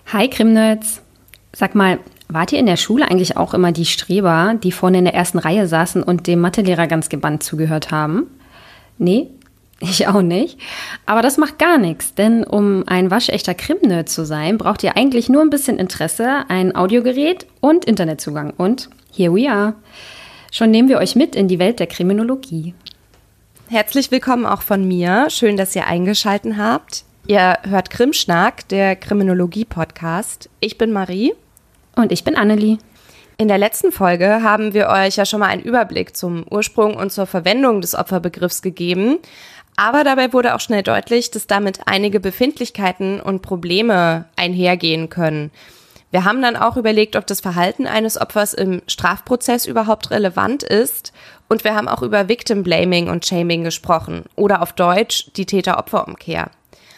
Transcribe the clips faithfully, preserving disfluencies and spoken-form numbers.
Hi Krimnerds. Sag mal, wart ihr in der Schule eigentlich auch immer die Streber, die vorne in der ersten Reihe saßen und dem Mathelehrer ganz gebannt zugehört haben? Nee, ich auch nicht. Aber das macht gar nichts, denn um ein waschechter Krimnerd zu sein, braucht ihr eigentlich nur ein bisschen Interesse, ein Audiogerät und Internetzugang. Und here we are. Schon nehmen wir euch mit in die Welt der Kriminologie. Herzlich willkommen auch von mir. Schön, dass ihr eingeschaltet habt. Ihr hört Krimschnack, der Kriminologie-Podcast. Ich bin Marie. Und ich bin Annelie. In der letzten Folge haben wir euch ja schon mal einen Überblick zum Ursprung und zur Verwendung des Opferbegriffs gegeben. Aber dabei wurde auch schnell deutlich, dass damit einige Befindlichkeiten und Probleme einhergehen können. Wir haben dann auch überlegt, ob das Verhalten eines Opfers im Strafprozess überhaupt relevant ist. Und wir haben auch über Victim Blaming und Shaming gesprochen. Oder auf Deutsch die Täter-Opfer-Umkehr.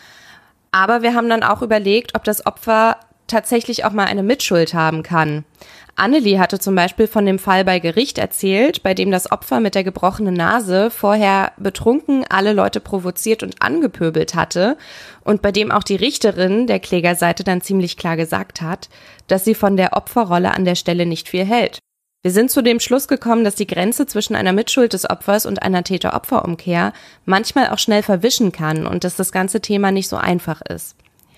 Aber wir haben dann auch überlegt, ob das Opfer tatsächlich auch mal eine Mitschuld haben kann. Annelie hatte zum Beispiel von dem Fall bei Gericht erzählt, bei dem das Opfer mit der gebrochenen Nase vorher betrunken alle Leute provoziert und angepöbelt hatte und bei dem auch die Richterin der Klägerseite dann ziemlich klar gesagt hat, dass sie von der Opferrolle an der Stelle nicht viel hält. Wir sind zu dem Schluss gekommen, dass die Grenze zwischen einer Mitschuld des Opfers und einer Täter-Opfer-Umkehr manchmal auch schnell verwischen kann und dass das ganze Thema nicht so einfach ist.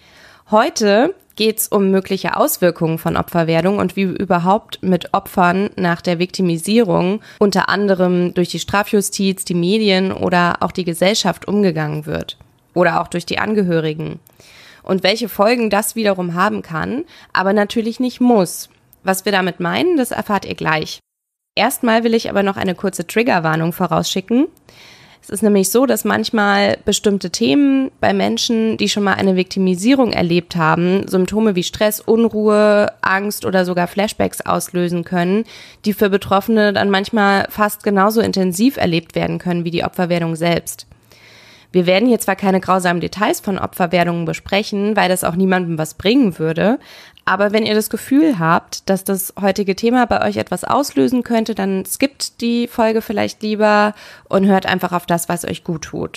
Heute geht's um mögliche Auswirkungen von Opferwerdung und wie überhaupt mit Opfern nach der Viktimisierung unter anderem durch die Strafjustiz, die Medien oder auch die Gesellschaft umgegangen wird. Oder auch durch die Angehörigen. Und welche Folgen das wiederum haben kann, aber natürlich nicht muss. Was wir damit meinen, das erfahrt ihr gleich. Erstmal will ich aber noch eine kurze Triggerwarnung vorausschicken. Es ist nämlich so, dass manchmal bestimmte Themen bei Menschen, die schon mal eine Viktimisierung erlebt haben, Symptome wie Stress, Unruhe, Angst oder sogar Flashbacks auslösen können, die für Betroffene dann manchmal fast genauso intensiv erlebt werden können wie die Opferwerdung selbst. Wir werden hier zwar keine grausamen Details von Opferwerdungen besprechen, weil das auch niemandem was bringen würde, aber wenn ihr das Gefühl habt, dass das heutige Thema bei euch etwas auslösen könnte, dann skippt die Folge vielleicht lieber und hört einfach auf das, was euch gut tut.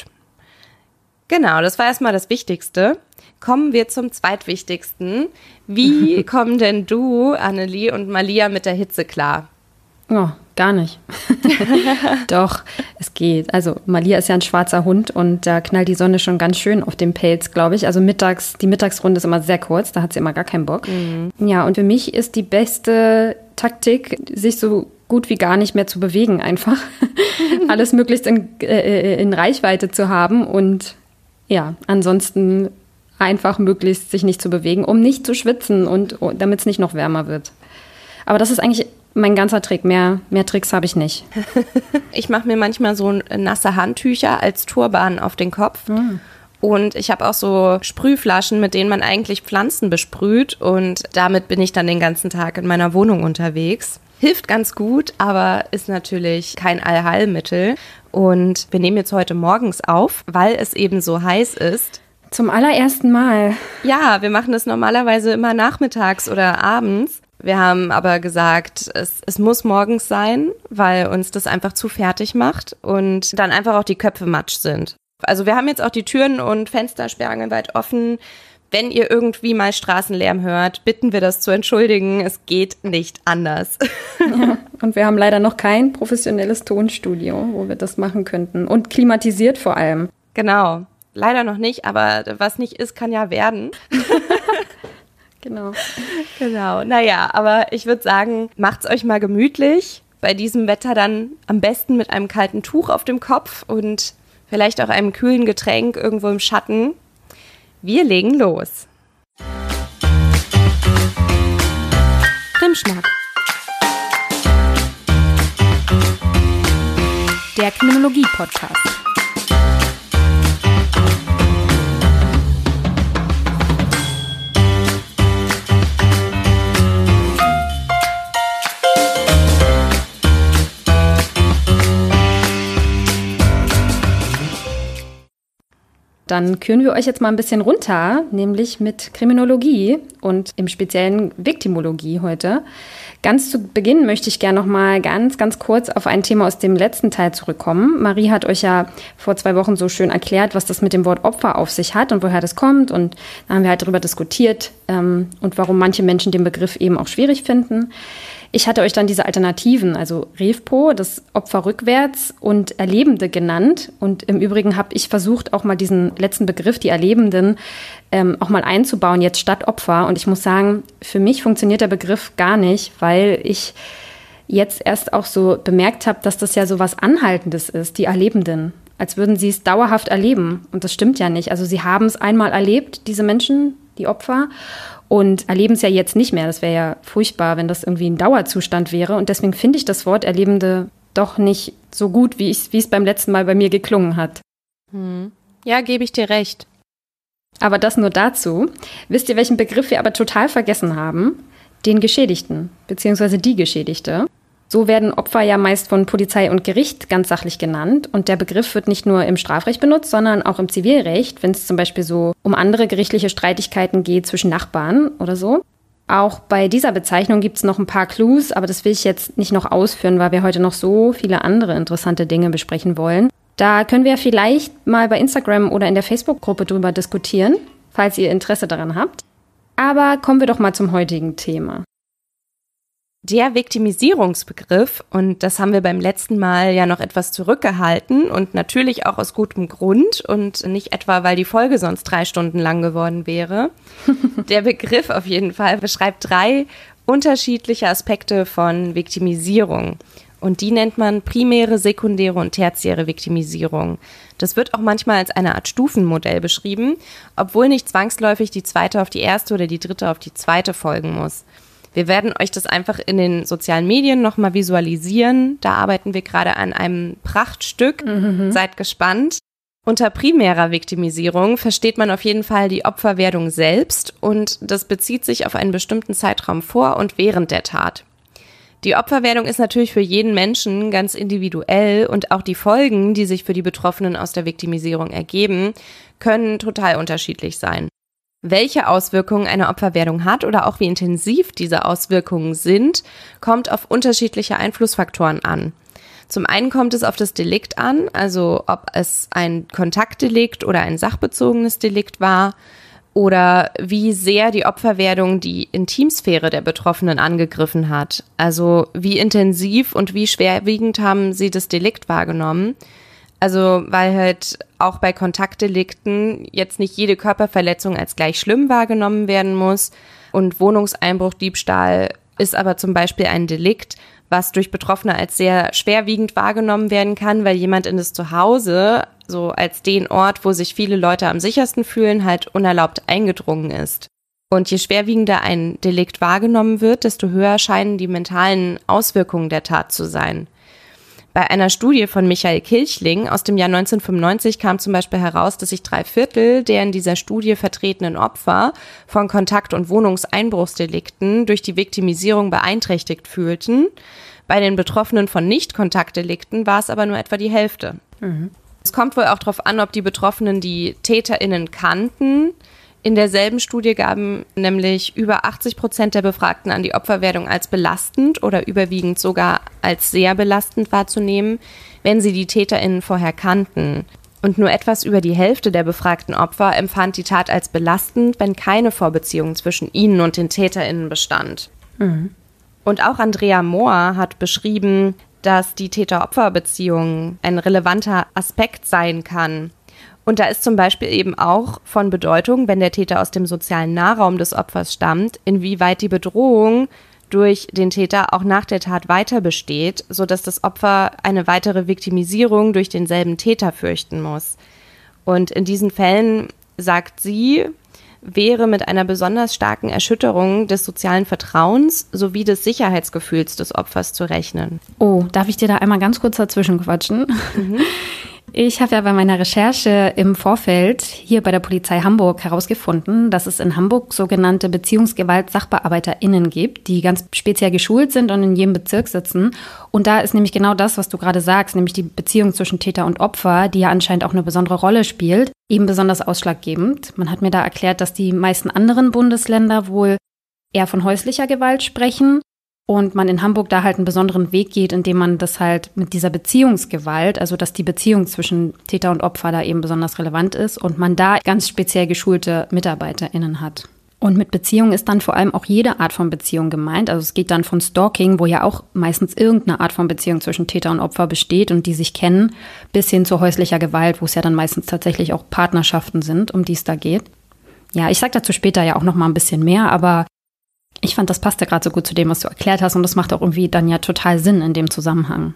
Genau, das war erstmal das Wichtigste. Kommen wir zum Zweitwichtigsten. Wie kommen denn du, Annelie und Malia, mit der Hitze klar? Oh, gar nicht. Doch, es geht. Also Malia ist ja ein schwarzer Hund und da knallt die Sonne schon ganz schön auf den Pelz, glaube ich. Also mittags, die Mittagsrunde ist immer sehr kurz, da hat sie immer gar keinen Bock. Mhm. Ja, und für mich ist die beste Taktik, sich so gut wie gar nicht mehr zu bewegen einfach. Alles möglichst in, äh, in Reichweite zu haben und ja, ansonsten einfach möglichst sich nicht zu bewegen, um nicht zu schwitzen und damit es nicht noch wärmer wird. Aber das ist eigentlich mein ganzer Trick. Mehr, mehr Tricks habe ich nicht. Ich mache mir manchmal so nasse Handtücher als Turban auf den Kopf. Mhm. Und ich habe auch so Sprühflaschen, mit denen man eigentlich Pflanzen besprüht. Und damit bin ich dann den ganzen Tag in meiner Wohnung unterwegs. Hilft ganz gut, aber ist natürlich kein Allheilmittel. Und wir nehmen jetzt heute morgens auf, weil es eben so heiß ist. Zum allerersten Mal. Ja, wir machen das normalerweise immer nachmittags oder abends. Wir haben aber gesagt, es, es muss morgens sein, weil uns das einfach zu fertig macht und dann einfach auch die Köpfe matsch sind. Also wir haben jetzt auch die Türen und Fenster sperrangelweit offen. Wenn ihr irgendwie mal Straßenlärm hört, bitten wir das zu entschuldigen. Es geht nicht anders. Ja, und wir haben leider noch kein professionelles Tonstudio, wo wir das machen könnten. Und klimatisiert vor allem. Genau, leider noch nicht, aber was nicht ist, kann ja werden. Genau. Genau, naja, aber ich würde sagen, macht's euch mal gemütlich. Bei diesem Wetter dann am besten mit einem kalten Tuch auf dem Kopf und vielleicht auch einem kühlen Getränk irgendwo im Schatten. Wir legen los. Krimschnack. Der Kriminologie-Podcast. Dann küren wir euch jetzt mal ein bisschen runter, nämlich mit Kriminologie und im speziellen Viktimologie heute. Ganz zu Beginn möchte ich gerne noch mal ganz, ganz kurz auf ein Thema aus dem letzten Teil zurückkommen. Marie hat euch ja vor zwei Wochen so schön erklärt, was das mit dem Wort Opfer auf sich hat und woher das kommt. Und da haben wir halt darüber diskutiert ähm, und warum manche Menschen den Begriff eben auch schwierig finden. Ich hatte euch dann diese Alternativen, also Revpo, das Opfer rückwärts und Erlebende genannt. Und im Übrigen habe ich versucht, auch mal diesen letzten Begriff, die Erlebenden, ähm, auch mal einzubauen, jetzt statt Opfer. Und ich muss sagen, für mich funktioniert der Begriff gar nicht, weil ich jetzt erst auch so bemerkt habe, dass das ja so was Anhaltendes ist, die Erlebenden. Als würden sie es dauerhaft erleben. Und das stimmt ja nicht. Also sie haben es einmal erlebt, diese Menschen, die Opfer, und erleben es ja jetzt nicht mehr. Das wäre ja furchtbar, wenn das irgendwie ein Dauerzustand wäre. Und deswegen finde ich das Wort Erlebende doch nicht so gut, wie ich, wie es beim letzten Mal bei mir geklungen hat. Hm. Ja, gebe ich dir recht. Aber das nur dazu. Wisst ihr, welchen Begriff wir aber total vergessen haben? Den Geschädigten, beziehungsweise die Geschädigte. So werden Opfer ja meist von Polizei und Gericht ganz sachlich genannt. Und der Begriff wird nicht nur im Strafrecht benutzt, sondern auch im Zivilrecht, wenn es zum Beispiel so um andere gerichtliche Streitigkeiten geht zwischen Nachbarn oder so. Auch bei dieser Bezeichnung gibt es noch ein paar Clues, aber das will ich jetzt nicht noch ausführen, weil wir heute noch so viele andere interessante Dinge besprechen wollen. Da können wir vielleicht mal bei Instagram oder in der Facebook-Gruppe drüber diskutieren, falls ihr Interesse daran habt. Aber kommen wir doch mal zum heutigen Thema. Der Viktimisierungsbegriff, und das haben wir beim letzten Mal ja noch etwas zurückgehalten und natürlich auch aus gutem Grund und nicht etwa, weil die Folge sonst drei Stunden lang geworden wäre. Der Begriff auf jeden Fall beschreibt drei unterschiedliche Aspekte von Viktimisierung. Und die nennt man primäre, sekundäre und tertiäre Viktimisierung. Das wird auch manchmal als eine Art Stufenmodell beschrieben, obwohl nicht zwangsläufig die zweite auf die erste oder die dritte auf die zweite folgen muss. Wir werden euch das einfach in den sozialen Medien nochmal visualisieren. Da arbeiten wir gerade an einem Prachtstück. Mhm. Seid gespannt. Unter primärer Viktimisierung versteht man auf jeden Fall die Opferwerdung selbst und das bezieht sich auf einen bestimmten Zeitraum vor und während der Tat. Die Opferwerdung ist natürlich für jeden Menschen ganz individuell und auch die Folgen, die sich für die Betroffenen aus der Viktimisierung ergeben, können total unterschiedlich sein. Welche Auswirkungen eine Opferwerdung hat oder auch wie intensiv diese Auswirkungen sind, kommt auf unterschiedliche Einflussfaktoren an. Zum einen kommt es auf das Delikt an, also ob es ein Kontaktdelikt oder ein sachbezogenes Delikt war oder wie sehr die Opferwerdung die Intimsphäre der Betroffenen angegriffen hat. Also wie intensiv und wie schwerwiegend haben sie das Delikt wahrgenommen. Also weil halt auch bei Kontaktdelikten jetzt nicht jede Körperverletzung als gleich schlimm wahrgenommen werden muss. Und Wohnungseinbruch, Diebstahl ist aber zum Beispiel ein Delikt, was durch Betroffene als sehr schwerwiegend wahrgenommen werden kann, weil jemand in das Zuhause, so als den Ort, wo sich viele Leute am sichersten fühlen, halt unerlaubt eingedrungen ist. Und je schwerwiegender ein Delikt wahrgenommen wird, desto höher scheinen die mentalen Auswirkungen der Tat zu sein. Bei einer Studie von Michael Kilchling aus dem Jahr neunzehnhundertfünfundneunzig kam zum Beispiel heraus, dass sich drei Viertel der in dieser Studie vertretenen Opfer von Kontakt- und Wohnungseinbruchsdelikten durch die Viktimisierung beeinträchtigt fühlten. Bei den Betroffenen von Nicht-Kontaktdelikten war es aber nur etwa die Hälfte. Mhm. Es kommt wohl auch darauf an, ob die Betroffenen die TäterInnen kannten. In derselben Studie gaben nämlich über achtzig Prozent der Befragten an, die Opferwerdung als belastend oder überwiegend sogar als sehr belastend wahrzunehmen, wenn sie die TäterInnen vorher kannten. Und nur etwas über die Hälfte der befragten Opfer empfand die Tat als belastend, wenn keine Vorbeziehung zwischen ihnen und den TäterInnen bestand. Mhm. Und auch Andrea Mohr hat beschrieben, dass die Täter-Opfer-Beziehung ein relevanter Aspekt sein kann. Und da ist zum Beispiel eben auch von Bedeutung, wenn der Täter aus dem sozialen Nahraum des Opfers stammt, inwieweit die Bedrohung durch den Täter auch nach der Tat weiter besteht, sodass das Opfer eine weitere Viktimisierung durch denselben Täter fürchten muss. Und in diesen Fällen, sagt sie, wäre mit einer besonders starken Erschütterung des sozialen Vertrauens sowie des Sicherheitsgefühls des Opfers zu rechnen. Oh, darf ich dir da einmal ganz kurz dazwischen quatschen? Mhm. Ich habe ja bei meiner Recherche im Vorfeld hier bei der Polizei Hamburg herausgefunden, dass es in Hamburg sogenannte Beziehungsgewalt-SachbearbeiterInnen gibt, die ganz speziell geschult sind und in jedem Bezirk sitzen. Und da ist nämlich genau das, was du gerade sagst, nämlich die Beziehung zwischen Täter und Opfer, die ja anscheinend auch eine besondere Rolle spielt, eben besonders ausschlaggebend. Man hat mir da erklärt, dass die meisten anderen Bundesländer wohl eher von häuslicher Gewalt sprechen. Und man in Hamburg da halt einen besonderen Weg geht, indem man das halt mit dieser Beziehungsgewalt, also dass die Beziehung zwischen Täter und Opfer da eben besonders relevant ist und man da ganz speziell geschulte MitarbeiterInnen hat. Und mit Beziehung ist dann vor allem auch jede Art von Beziehung gemeint. Also es geht dann von Stalking, wo ja auch meistens irgendeine Art von Beziehung zwischen Täter und Opfer besteht und die sich kennen, bis hin zu häuslicher Gewalt, wo es ja dann meistens tatsächlich auch Partnerschaften sind, um die es da geht. Ja, ich sag dazu später ja auch noch mal ein bisschen mehr, aber ich fand, das passte gerade so gut zu dem, was du erklärt hast und das macht auch irgendwie dann ja total Sinn in dem Zusammenhang.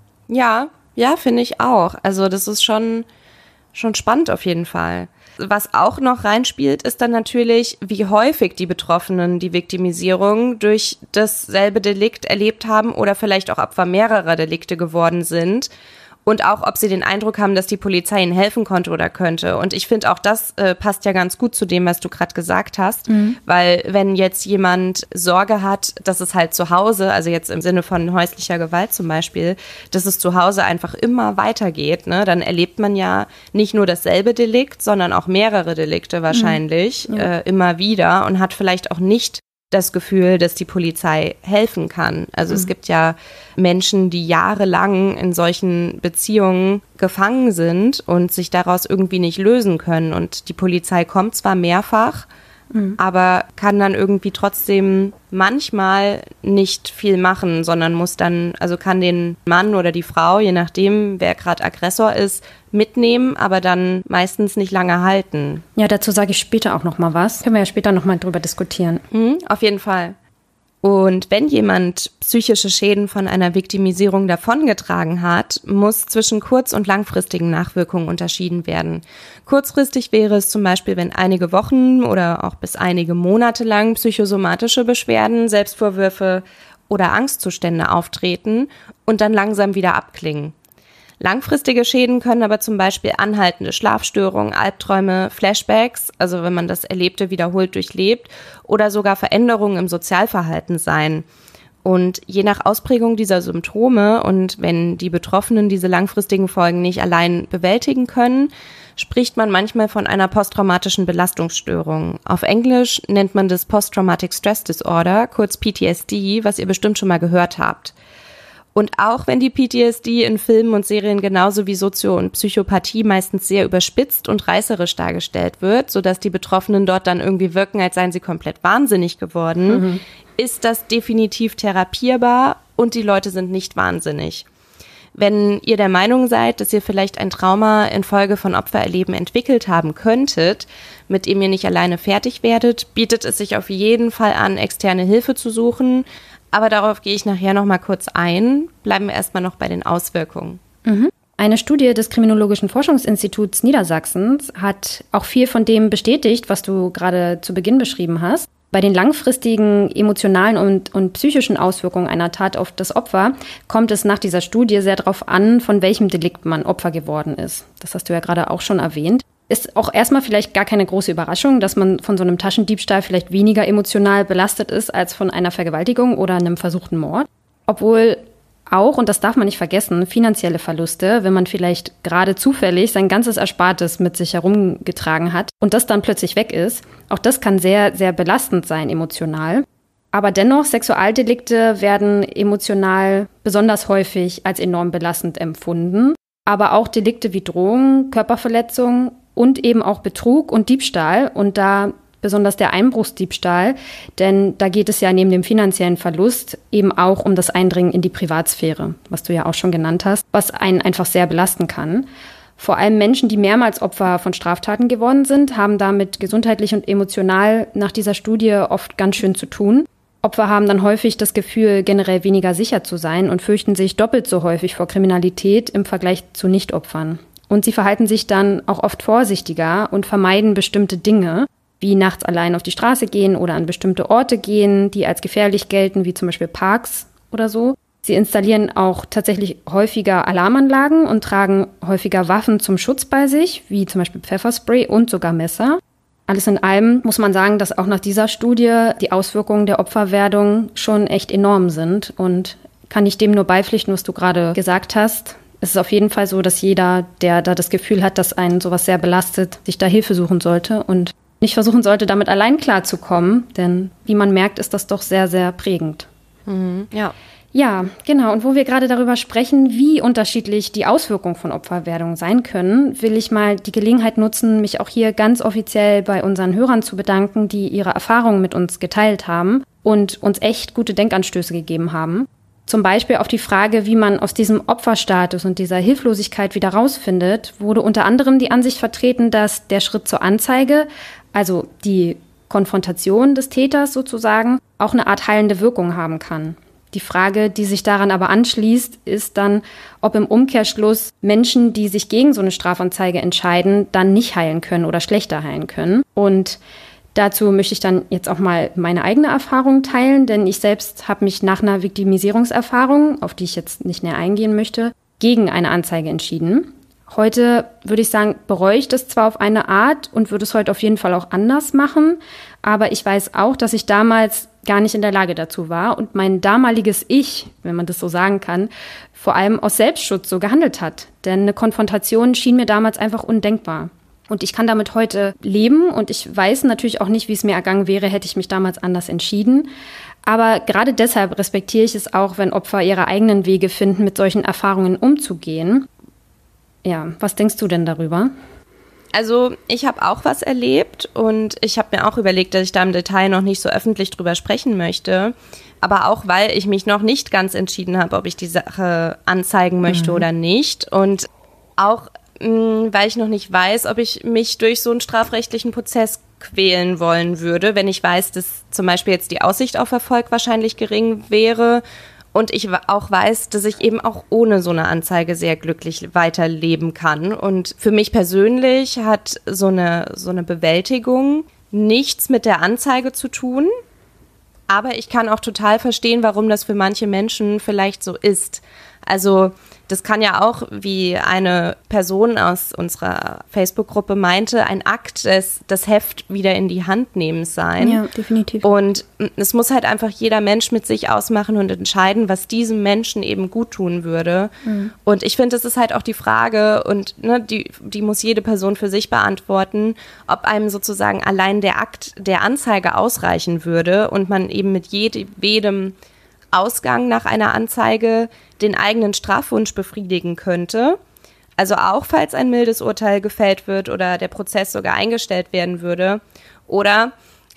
Ja, ja, finde ich auch. Also das ist schon, schon spannend auf jeden Fall. Was auch noch reinspielt, ist dann natürlich, wie häufig die Betroffenen die Viktimisierung durch dasselbe Delikt erlebt haben oder vielleicht auch Opfer mehrerer Delikte geworden sind. Und auch, ob sie den Eindruck haben, dass die Polizei ihnen helfen konnte oder könnte. Und ich finde, auch das äh, passt ja ganz gut zu dem, was du gerade gesagt hast. Mhm. Weil wenn jetzt jemand Sorge hat, dass es halt zu Hause, also jetzt im Sinne von häuslicher Gewalt zum Beispiel, dass es zu Hause einfach immer weitergeht, ne, dann erlebt man ja nicht nur dasselbe Delikt, sondern auch mehrere Delikte wahrscheinlich mhm. ja. äh, immer wieder und hat vielleicht auch nicht das Gefühl, dass die Polizei helfen kann. Also mhm. es gibt ja Menschen, die jahrelang in solchen Beziehungen gefangen sind und sich daraus irgendwie nicht lösen können. Und die Polizei kommt zwar mehrfach, mhm. aber kann dann irgendwie trotzdem manchmal nicht viel machen, sondern muss dann, also kann den Mann oder die Frau, je nachdem, wer gerade Aggressor ist, mitnehmen, aber dann meistens nicht lange halten. Ja, dazu sage ich später auch noch mal was. Können wir ja später noch mal drüber diskutieren. Mhm, auf jeden Fall. Und wenn jemand psychische Schäden von einer Viktimisierung davongetragen hat, muss zwischen kurz- und langfristigen Nachwirkungen unterschieden werden. Kurzfristig wäre es zum Beispiel, wenn einige Wochen oder auch bis einige Monate lang psychosomatische Beschwerden, Selbstvorwürfe oder Angstzustände auftreten und dann langsam wieder abklingen. Langfristige Schäden können aber zum Beispiel anhaltende Schlafstörungen, Albträume, Flashbacks, also wenn man das Erlebte wiederholt durchlebt, oder sogar Veränderungen im Sozialverhalten sein. Und je nach Ausprägung dieser Symptome und wenn die Betroffenen diese langfristigen Folgen nicht allein bewältigen können, spricht man manchmal von einer posttraumatischen Belastungsstörung. Auf Englisch nennt man das Post-Traumatic Stress Disorder, kurz P T S D, was ihr bestimmt schon mal gehört habt. Und auch wenn die P T S D in Filmen und Serien genauso wie Sozio- und Psychopathie meistens sehr überspitzt und reißerisch dargestellt wird, sodass die Betroffenen dort dann irgendwie wirken, als seien sie komplett wahnsinnig geworden, mhm. ist das definitiv therapierbar und die Leute sind nicht wahnsinnig. Wenn ihr der Meinung seid, dass ihr vielleicht ein Trauma infolge von Opfererleben entwickelt haben könntet, mit dem ihr nicht alleine fertig werdet, bietet es sich auf jeden Fall an, externe Hilfe zu suchen. Aber darauf gehe ich nachher noch mal kurz ein. Bleiben wir erstmal noch bei den Auswirkungen. Mhm. Eine Studie des Kriminologischen Forschungsinstituts Niedersachsens hat auch viel von dem bestätigt, was du gerade zu Beginn beschrieben hast. Bei den langfristigen emotionalen und, und psychischen Auswirkungen einer Tat auf das Opfer kommt es nach dieser Studie sehr darauf an, von welchem Delikt man Opfer geworden ist. Das hast du ja gerade auch schon erwähnt. Ist auch erstmal vielleicht gar keine große Überraschung, dass man von so einem Taschendiebstahl vielleicht weniger emotional belastet ist als von einer Vergewaltigung oder einem versuchten Mord. Obwohl auch, und das darf man nicht vergessen, finanzielle Verluste, wenn man vielleicht gerade zufällig sein ganzes Erspartes mit sich herumgetragen hat und das dann plötzlich weg ist, auch das kann sehr, sehr belastend sein emotional. Aber dennoch, Sexualdelikte werden emotional besonders häufig als enorm belastend empfunden. Aber auch Delikte wie Drohung, Körperverletzung und eben auch Betrug und Diebstahl und da besonders der Einbruchsdiebstahl, denn da geht es ja neben dem finanziellen Verlust eben auch um das Eindringen in die Privatsphäre, was du ja auch schon genannt hast, was einen einfach sehr belasten kann. Vor allem Menschen, die mehrmals Opfer von Straftaten geworden sind, haben damit gesundheitlich und emotional nach dieser Studie oft ganz schön zu tun. Opfer haben dann häufig das Gefühl, generell weniger sicher zu sein und fürchten sich doppelt so häufig vor Kriminalität im Vergleich zu Nichtopfern. Und sie verhalten sich dann auch oft vorsichtiger und vermeiden bestimmte Dinge, wie nachts allein auf die Straße gehen oder an bestimmte Orte gehen, die als gefährlich gelten, wie zum Beispiel Parks oder so. Sie installieren auch tatsächlich häufiger Alarmanlagen und tragen häufiger Waffen zum Schutz bei sich, wie zum Beispiel Pfefferspray und sogar Messer. Alles in allem muss man sagen, dass auch nach dieser Studie die Auswirkungen der Opferwerdung schon echt enorm sind. Und kann ich dem nur beipflichten, was du gerade gesagt hast. Es ist auf jeden Fall so, dass jeder, der da das Gefühl hat, dass einen sowas sehr belastet, sich da Hilfe suchen sollte und nicht versuchen sollte, damit allein klarzukommen. Denn wie man merkt, ist das doch sehr, sehr prägend. Mhm, ja. Ja, genau. Und wo wir gerade darüber sprechen, wie unterschiedlich die Auswirkungen von Opferwerdung sein können, will ich mal die Gelegenheit nutzen, mich auch hier ganz offiziell bei unseren Hörern zu bedanken, die ihre Erfahrungen mit uns geteilt haben und uns echt gute Denkanstöße gegeben haben. Zum Beispiel auf die Frage, wie man aus diesem Opferstatus und dieser Hilflosigkeit wieder rausfindet, wurde unter anderem die Ansicht vertreten, dass der Schritt zur Anzeige, also die Konfrontation des Täters sozusagen, auch eine Art heilende Wirkung haben kann. Die Frage, die sich daran aber anschließt, ist dann, ob im Umkehrschluss Menschen, die sich gegen so eine Strafanzeige entscheiden, dann nicht heilen können oder schlechter heilen können. Und dazu möchte ich dann jetzt auch mal meine eigene Erfahrung teilen, denn ich selbst habe mich nach einer Viktimisierungserfahrung, auf die ich jetzt nicht näher eingehen möchte, gegen eine Anzeige entschieden. Heute würde ich sagen, bereue ich das zwar auf eine Art und würde es heute auf jeden Fall auch anders machen, aber ich weiß auch, dass ich damals gar nicht in der Lage dazu war und mein damaliges Ich, wenn man das so sagen kann, vor allem aus Selbstschutz so gehandelt hat. Denn eine Konfrontation schien mir damals einfach undenkbar. Und ich kann damit heute leben und ich weiß natürlich auch nicht, wie es mir ergangen wäre, hätte ich mich damals anders entschieden. Aber gerade deshalb respektiere ich es auch, wenn Opfer ihre eigenen Wege finden, mit solchen Erfahrungen umzugehen. Ja, was denkst du denn darüber? Also ich habe auch was erlebt und ich habe mir auch überlegt, dass ich da im Detail noch nicht so öffentlich drüber sprechen möchte. Aber auch, weil ich mich noch nicht ganz entschieden habe, ob ich die Sache anzeigen möchte mhm. oder nicht. Und auch, mh, weil ich noch nicht weiß, ob ich mich durch so einen strafrechtlichen Prozess quälen wollen würde, wenn ich weiß, dass zum Beispiel jetzt die Aussicht auf Erfolg wahrscheinlich gering wäre. Und ich auch weiß, dass ich eben auch ohne so eine Anzeige sehr glücklich weiterleben kann. Und für mich persönlich hat so eine, so eine Bewältigung nichts mit der Anzeige zu tun. Aber ich kann auch total verstehen, warum das für manche Menschen vielleicht so ist. Also das kann ja auch, wie eine Person aus unserer Facebook-Gruppe meinte, ein Akt des das Heft wieder in die Hand nehmens sein. Ja, definitiv. Und es muss halt einfach jeder Mensch mit sich ausmachen und entscheiden, was diesem Menschen eben gut tun würde. Mhm. Und ich finde, das ist halt auch die Frage, und ne, die, die muss jede Person für sich beantworten, ob einem sozusagen allein der Akt der Anzeige ausreichen würde und man eben mit jedem Ausgang nach einer Anzeige den eigenen Strafwunsch befriedigen könnte. Also auch, falls ein mildes Urteil gefällt wird oder der Prozess sogar eingestellt werden würde. Oder,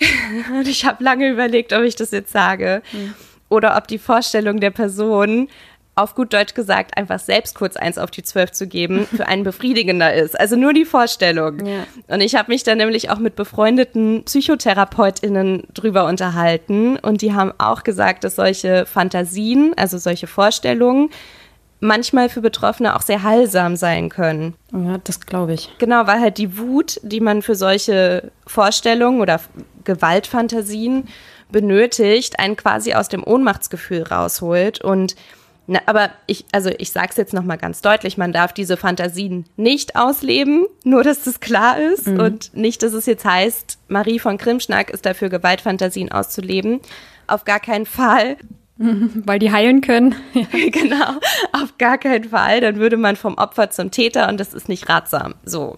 ich habe lange überlegt, ob ich das jetzt sage, mhm. oder ob die Vorstellung der Person, auf gut Deutsch gesagt, einfach selbst kurz eins auf die zwölf zu geben, für einen befriedigender ist. Also nur die Vorstellung. Ja. Und ich habe mich dann nämlich auch mit befreundeten PsychotherapeutInnen drüber unterhalten und die haben auch gesagt, dass solche Fantasien, also solche Vorstellungen, manchmal für Betroffene auch sehr heilsam sein können. Ja, das glaube ich. Genau, weil halt die Wut, die man für solche Vorstellungen oder Gewaltfantasien benötigt, einen quasi aus dem Ohnmachtsgefühl rausholt. Und Na, aber ich, also ich sage es jetzt nochmal ganz deutlich, man darf diese Fantasien nicht ausleben, nur dass das klar ist mhm. und nicht, dass es jetzt heißt, Marie von Krimschnack ist dafür, Gewaltfantasien auszuleben. Auf gar keinen Fall. Weil die heilen können. Genau, auf gar keinen Fall. Dann würde man vom Opfer zum Täter und das ist nicht ratsam. So.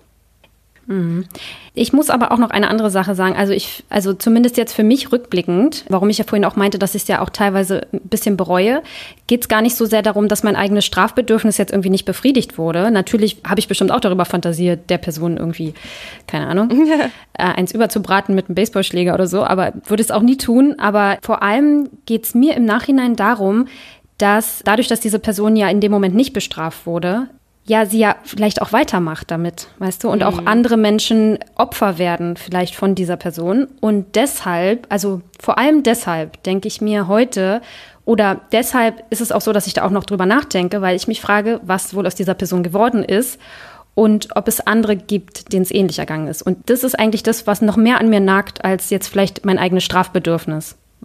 Ich muss aber auch noch eine andere Sache sagen. Also ich, also zumindest jetzt für mich rückblickend, warum ich ja vorhin auch meinte, dass ich es ja auch teilweise ein bisschen bereue, geht es gar nicht so sehr darum, dass mein eigenes Strafbedürfnis jetzt irgendwie nicht befriedigt wurde. Natürlich habe ich bestimmt auch darüber fantasiert, der Person irgendwie, keine Ahnung, äh, eins überzubraten mit einem Baseballschläger oder so, aber würde es auch nie tun. Aber vor allem geht es mir im Nachhinein darum, dass dadurch, dass diese Person ja in dem Moment nicht bestraft wurde, ja, sie ja vielleicht auch weitermacht damit, weißt du, und mhm. auch andere Menschen Opfer werden vielleicht von dieser Person. Und deshalb, also vor allem deshalb denke ich mir heute, oder deshalb ist es auch so, dass ich da auch noch drüber nachdenke, weil ich mich frage, was wohl aus dieser Person geworden ist und ob es andere gibt, denen es ähnlich ergangen ist. Und das ist eigentlich das, was noch mehr an mir nagt, als jetzt vielleicht mein eigenes Strafbedürfnis.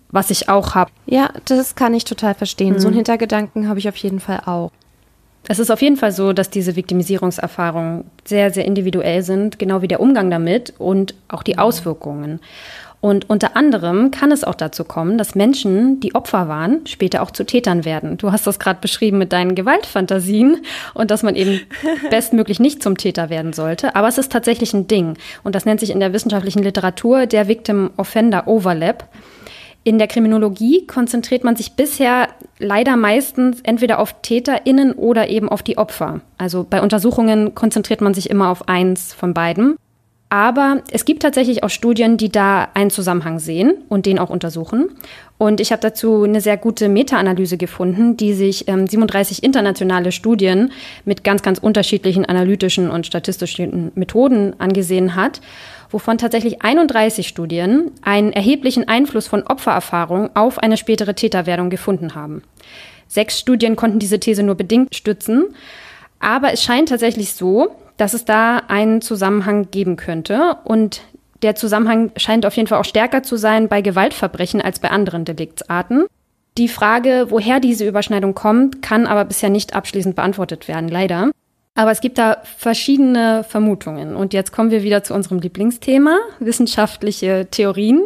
was ich auch habe. Ja, das kann ich total verstehen. Mhm. So einen Hintergedanken habe ich auf jeden Fall auch. Es ist auf jeden Fall so, dass diese Viktimisierungserfahrungen sehr, sehr individuell sind, genau wie der Umgang damit und auch die Auswirkungen. Und unter anderem kann es auch dazu kommen, dass Menschen, die Opfer waren, später auch zu Tätern werden. Du hast das gerade beschrieben mit deinen Gewaltfantasien und dass man eben bestmöglich nicht zum Täter werden sollte. Aber es ist tatsächlich ein Ding. Und das nennt sich in der wissenschaftlichen Literatur der Victim-Offender Overlap. In der Kriminologie konzentriert man sich bisher leider meistens entweder auf TäterInnen oder eben auf die Opfer. Also bei Untersuchungen konzentriert man sich immer auf eins von beiden. Aber es gibt tatsächlich auch Studien, die da einen Zusammenhang sehen und den auch untersuchen. Und ich habe dazu eine sehr gute Meta-Analyse gefunden, die sich ähm, siebenunddreißig internationale Studien mit ganz, ganz unterschiedlichen analytischen und statistischen Methoden angesehen hat, wovon tatsächlich einunddreißig Studien einen erheblichen Einfluss von Opfererfahrung auf eine spätere Täterwerdung gefunden haben. Sechs Studien konnten diese These nur bedingt stützen, aber es scheint tatsächlich so, dass es da einen Zusammenhang geben könnte. Und der Zusammenhang scheint auf jeden Fall auch stärker zu sein bei Gewaltverbrechen als bei anderen Deliktsarten. Die Frage, woher diese Überschneidung kommt, kann aber bisher nicht abschließend beantwortet werden, leider. Aber es gibt da verschiedene Vermutungen. Und jetzt kommen wir wieder zu unserem Lieblingsthema, wissenschaftliche Theorien.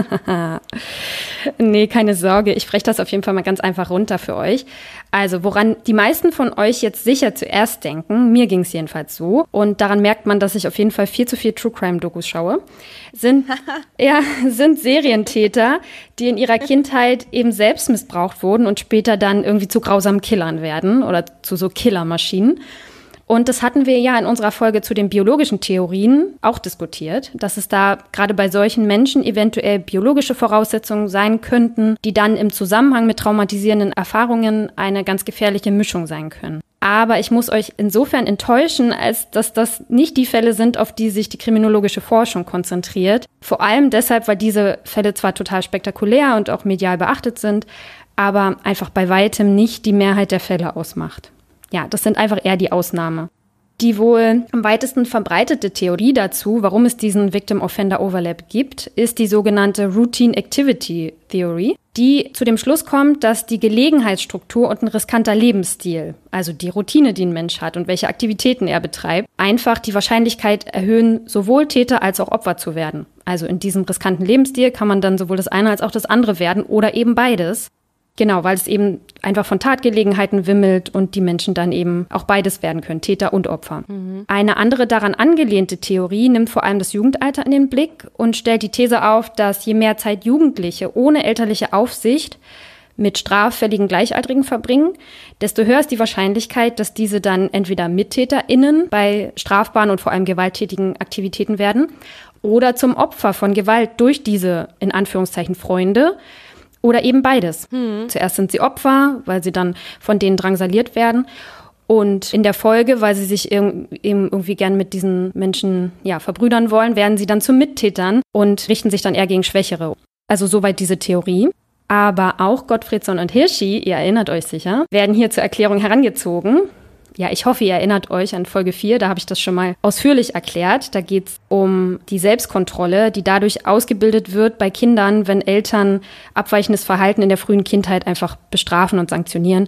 Nee, keine Sorge, ich spreche das auf jeden Fall mal ganz einfach runter für euch. Also, woran die meisten von euch jetzt sicher zuerst denken, mir ging es jedenfalls so, und daran merkt man, dass ich auf jeden Fall viel zu viel True-Crime-Dokus schaue, sind, ja, sind Serientäter, die in ihrer Kindheit eben selbst missbraucht wurden und später dann irgendwie zu grausamen Killern werden oder zu so Killermaschinen. Und das hatten wir ja in unserer Folge zu den biologischen Theorien auch diskutiert, dass es da gerade bei solchen Menschen eventuell biologische Voraussetzungen sein könnten, die dann im Zusammenhang mit traumatisierenden Erfahrungen eine ganz gefährliche Mischung sein können. Aber ich muss euch insofern enttäuschen, als dass das nicht die Fälle sind, auf die sich die kriminologische Forschung konzentriert. Vor allem deshalb, weil diese Fälle zwar total spektakulär und auch medial beachtet sind, aber einfach bei weitem nicht die Mehrheit der Fälle ausmacht. Ja, das sind einfach eher die Ausnahme. Die wohl am weitesten verbreitete Theorie dazu, warum es diesen Victim-Offender-Overlap gibt, ist die sogenannte Routine Activity Theory, die zu dem Schluss kommt, dass die Gelegenheitsstruktur und ein riskanter Lebensstil, also die Routine, die ein Mensch hat und welche Aktivitäten er betreibt, einfach die Wahrscheinlichkeit erhöhen, sowohl Täter als auch Opfer zu werden. Also in diesem riskanten Lebensstil kann man dann sowohl das eine als auch das andere werden oder eben beides. Genau, weil es eben einfach von Tatgelegenheiten wimmelt und die Menschen dann eben auch beides werden können, Täter und Opfer. Mhm. Eine andere daran angelehnte Theorie nimmt vor allem das Jugendalter in den Blick und stellt die These auf, dass je mehr Zeit Jugendliche ohne elterliche Aufsicht mit straffälligen Gleichaltrigen verbringen, desto höher ist die Wahrscheinlichkeit, dass diese dann entweder MittäterInnen bei strafbaren und vor allem gewalttätigen Aktivitäten werden oder zum Opfer von Gewalt durch diese, in Anführungszeichen, Freunde. Oder eben beides. Hm. Zuerst sind sie Opfer, weil sie dann von denen drangsaliert werden. Und in der Folge, weil sie sich eben irgendwie gern mit diesen Menschen ja, verbrüdern wollen, werden sie dann zu Mittätern und richten sich dann eher gegen Schwächere. Also soweit diese Theorie. Aber auch Gottfriedson und Hirschi, ihr erinnert euch sicher, werden hier zur Erklärung herangezogen. Ja, ich hoffe, ihr erinnert euch an Folge vier, da habe ich das schon mal ausführlich erklärt. Da geht es um die Selbstkontrolle, die dadurch ausgebildet wird bei Kindern, wenn Eltern abweichendes Verhalten in der frühen Kindheit einfach bestrafen und sanktionieren.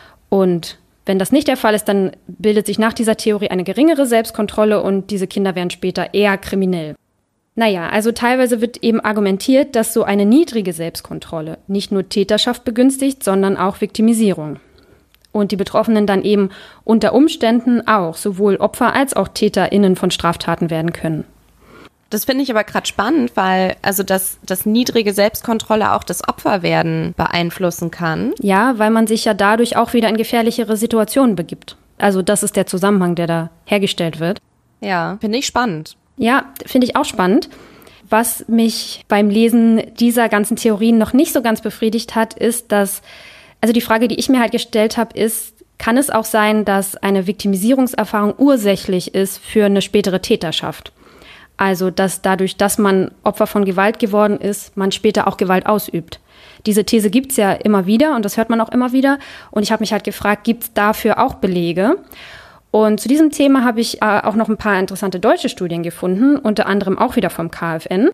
Und wenn das nicht der Fall ist, dann bildet sich nach dieser Theorie eine geringere Selbstkontrolle und diese Kinder werden später eher kriminell. Naja, also teilweise wird eben argumentiert, dass so eine niedrige Selbstkontrolle nicht nur Täterschaft begünstigt, sondern auch Viktimisierung. Und die Betroffenen dann eben unter Umständen auch sowohl Opfer als auch TäterInnen von Straftaten werden können. Das finde ich aber gerade spannend, weil also das, das niedrige Selbstkontrolle auch das Opferwerden beeinflussen kann. Ja, weil man sich ja dadurch auch wieder in gefährlichere Situationen begibt. Also das ist der Zusammenhang, der da hergestellt wird. Ja, finde ich spannend. Ja, finde ich auch spannend. Was mich beim Lesen dieser ganzen Theorien noch nicht so ganz befriedigt hat, ist, dass Also die Frage, die ich mir halt gestellt habe, ist, kann es auch sein, dass eine Viktimisierungserfahrung ursächlich ist für eine spätere Täterschaft? Also, dass dadurch, dass man Opfer von Gewalt geworden ist, man später auch Gewalt ausübt. Diese These gibt's ja immer wieder und das hört man auch immer wieder. Und ich habe mich halt gefragt, gibt's dafür auch Belege? Und zu diesem Thema habe ich äh, auch noch ein paar interessante deutsche Studien gefunden, unter anderem auch wieder vom K F N.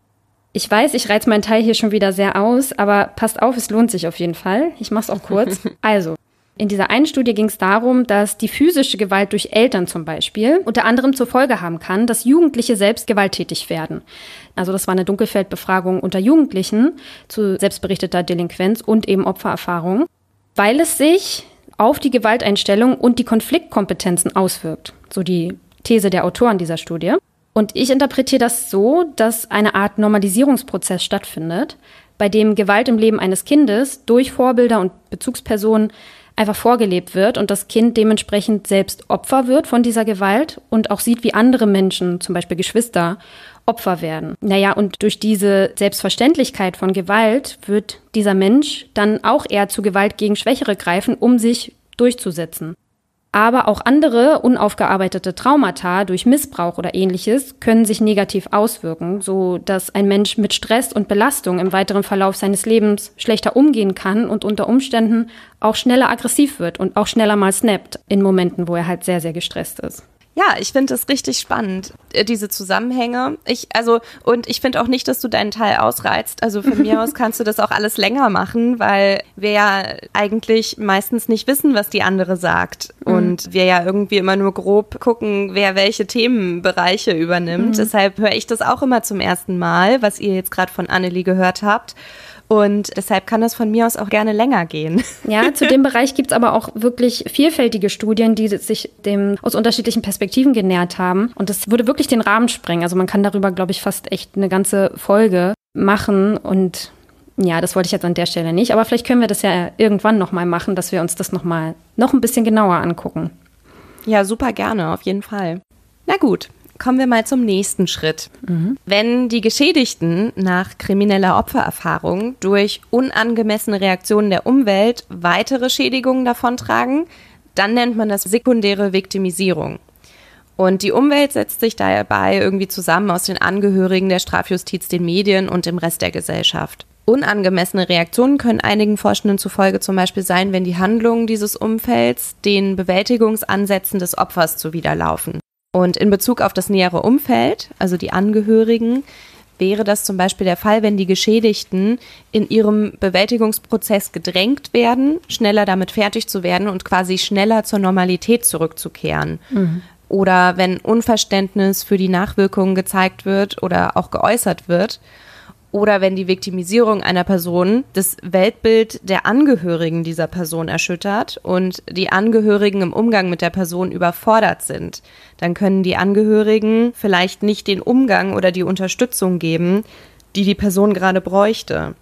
Ich weiß, ich reiz meinen Teil hier schon wieder sehr aus, aber passt auf, es lohnt sich auf jeden Fall. Ich mach's auch kurz. Also, in dieser einen Studie ging es darum, dass die physische Gewalt durch Eltern zum Beispiel unter anderem zur Folge haben kann, dass Jugendliche selbst gewalttätig werden. Also das war eine Dunkelfeldbefragung unter Jugendlichen zu selbstberichteter Delinquenz und eben Opfererfahrung, weil es sich auf die Gewalteinstellung und die Konfliktkompetenzen auswirkt. So die These der Autoren dieser Studie. Und ich interpretiere das so, dass eine Art Normalisierungsprozess stattfindet, bei dem Gewalt im Leben eines Kindes durch Vorbilder und Bezugspersonen einfach vorgelebt wird und das Kind dementsprechend selbst Opfer wird von dieser Gewalt und auch sieht, wie andere Menschen, zum Beispiel Geschwister, Opfer werden. Naja, und durch diese Selbstverständlichkeit von Gewalt wird dieser Mensch dann auch eher zu Gewalt gegen Schwächere greifen, um sich durchzusetzen. Aber auch andere unaufgearbeitete Traumata durch Missbrauch oder Ähnliches können sich negativ auswirken, so dass ein Mensch mit Stress und Belastung im weiteren Verlauf seines Lebens schlechter umgehen kann und unter Umständen auch schneller aggressiv wird und auch schneller mal snappt in Momenten, wo er halt sehr, sehr gestresst ist. Ja, ich finde das richtig spannend, diese Zusammenhänge. Ich, also, und ich finde auch nicht, dass du deinen Teil ausreizt. Also von mir aus kannst du das auch alles länger machen, weil wir ja eigentlich meistens nicht wissen, was die andere sagt. Mhm. Und wir ja irgendwie immer nur grob gucken, wer welche Themenbereiche übernimmt. Mhm. Deshalb höre ich das auch immer zum ersten Mal, was ihr jetzt gerade von Annelie gehört habt. Und deshalb kann das von mir aus auch gerne länger gehen. Ja, zu dem Bereich gibt es aber auch wirklich vielfältige Studien, die sich dem aus unterschiedlichen Perspektiven genähert haben. Und das würde wirklich den Rahmen sprengen. Also man kann darüber, glaube ich, fast echt eine ganze Folge machen. Und ja, das wollte ich jetzt an der Stelle nicht. Aber vielleicht können wir das ja irgendwann nochmal machen, dass wir uns das nochmal noch ein bisschen genauer angucken. Ja, super gerne, auf jeden Fall. Na gut. Kommen wir mal zum nächsten Schritt. Mhm. Wenn die Geschädigten nach krimineller Opfererfahrung durch unangemessene Reaktionen der Umwelt weitere Schädigungen davontragen, dann nennt man das sekundäre Viktimisierung. Und die Umwelt setzt sich dabei irgendwie zusammen aus den Angehörigen der Strafjustiz, den Medien und dem Rest der Gesellschaft. Unangemessene Reaktionen können einigen Forschenden zufolge zum Beispiel sein, wenn die Handlungen dieses Umfelds den Bewältigungsansätzen des Opfers zuwiderlaufen. Und in Bezug auf das nähere Umfeld, also die Angehörigen, wäre das zum Beispiel der Fall, wenn die Geschädigten in ihrem Bewältigungsprozess gedrängt werden, schneller damit fertig zu werden und quasi schneller zur Normalität zurückzukehren. Mhm. Oder wenn Unverständnis für die Nachwirkungen gezeigt wird oder auch geäußert wird. Oder wenn die Viktimisierung einer Person das Weltbild der Angehörigen dieser Person erschüttert und die Angehörigen im Umgang mit der Person überfordert sind, dann können die Angehörigen vielleicht nicht den Umgang oder die Unterstützung geben, die die Person gerade bräuchte.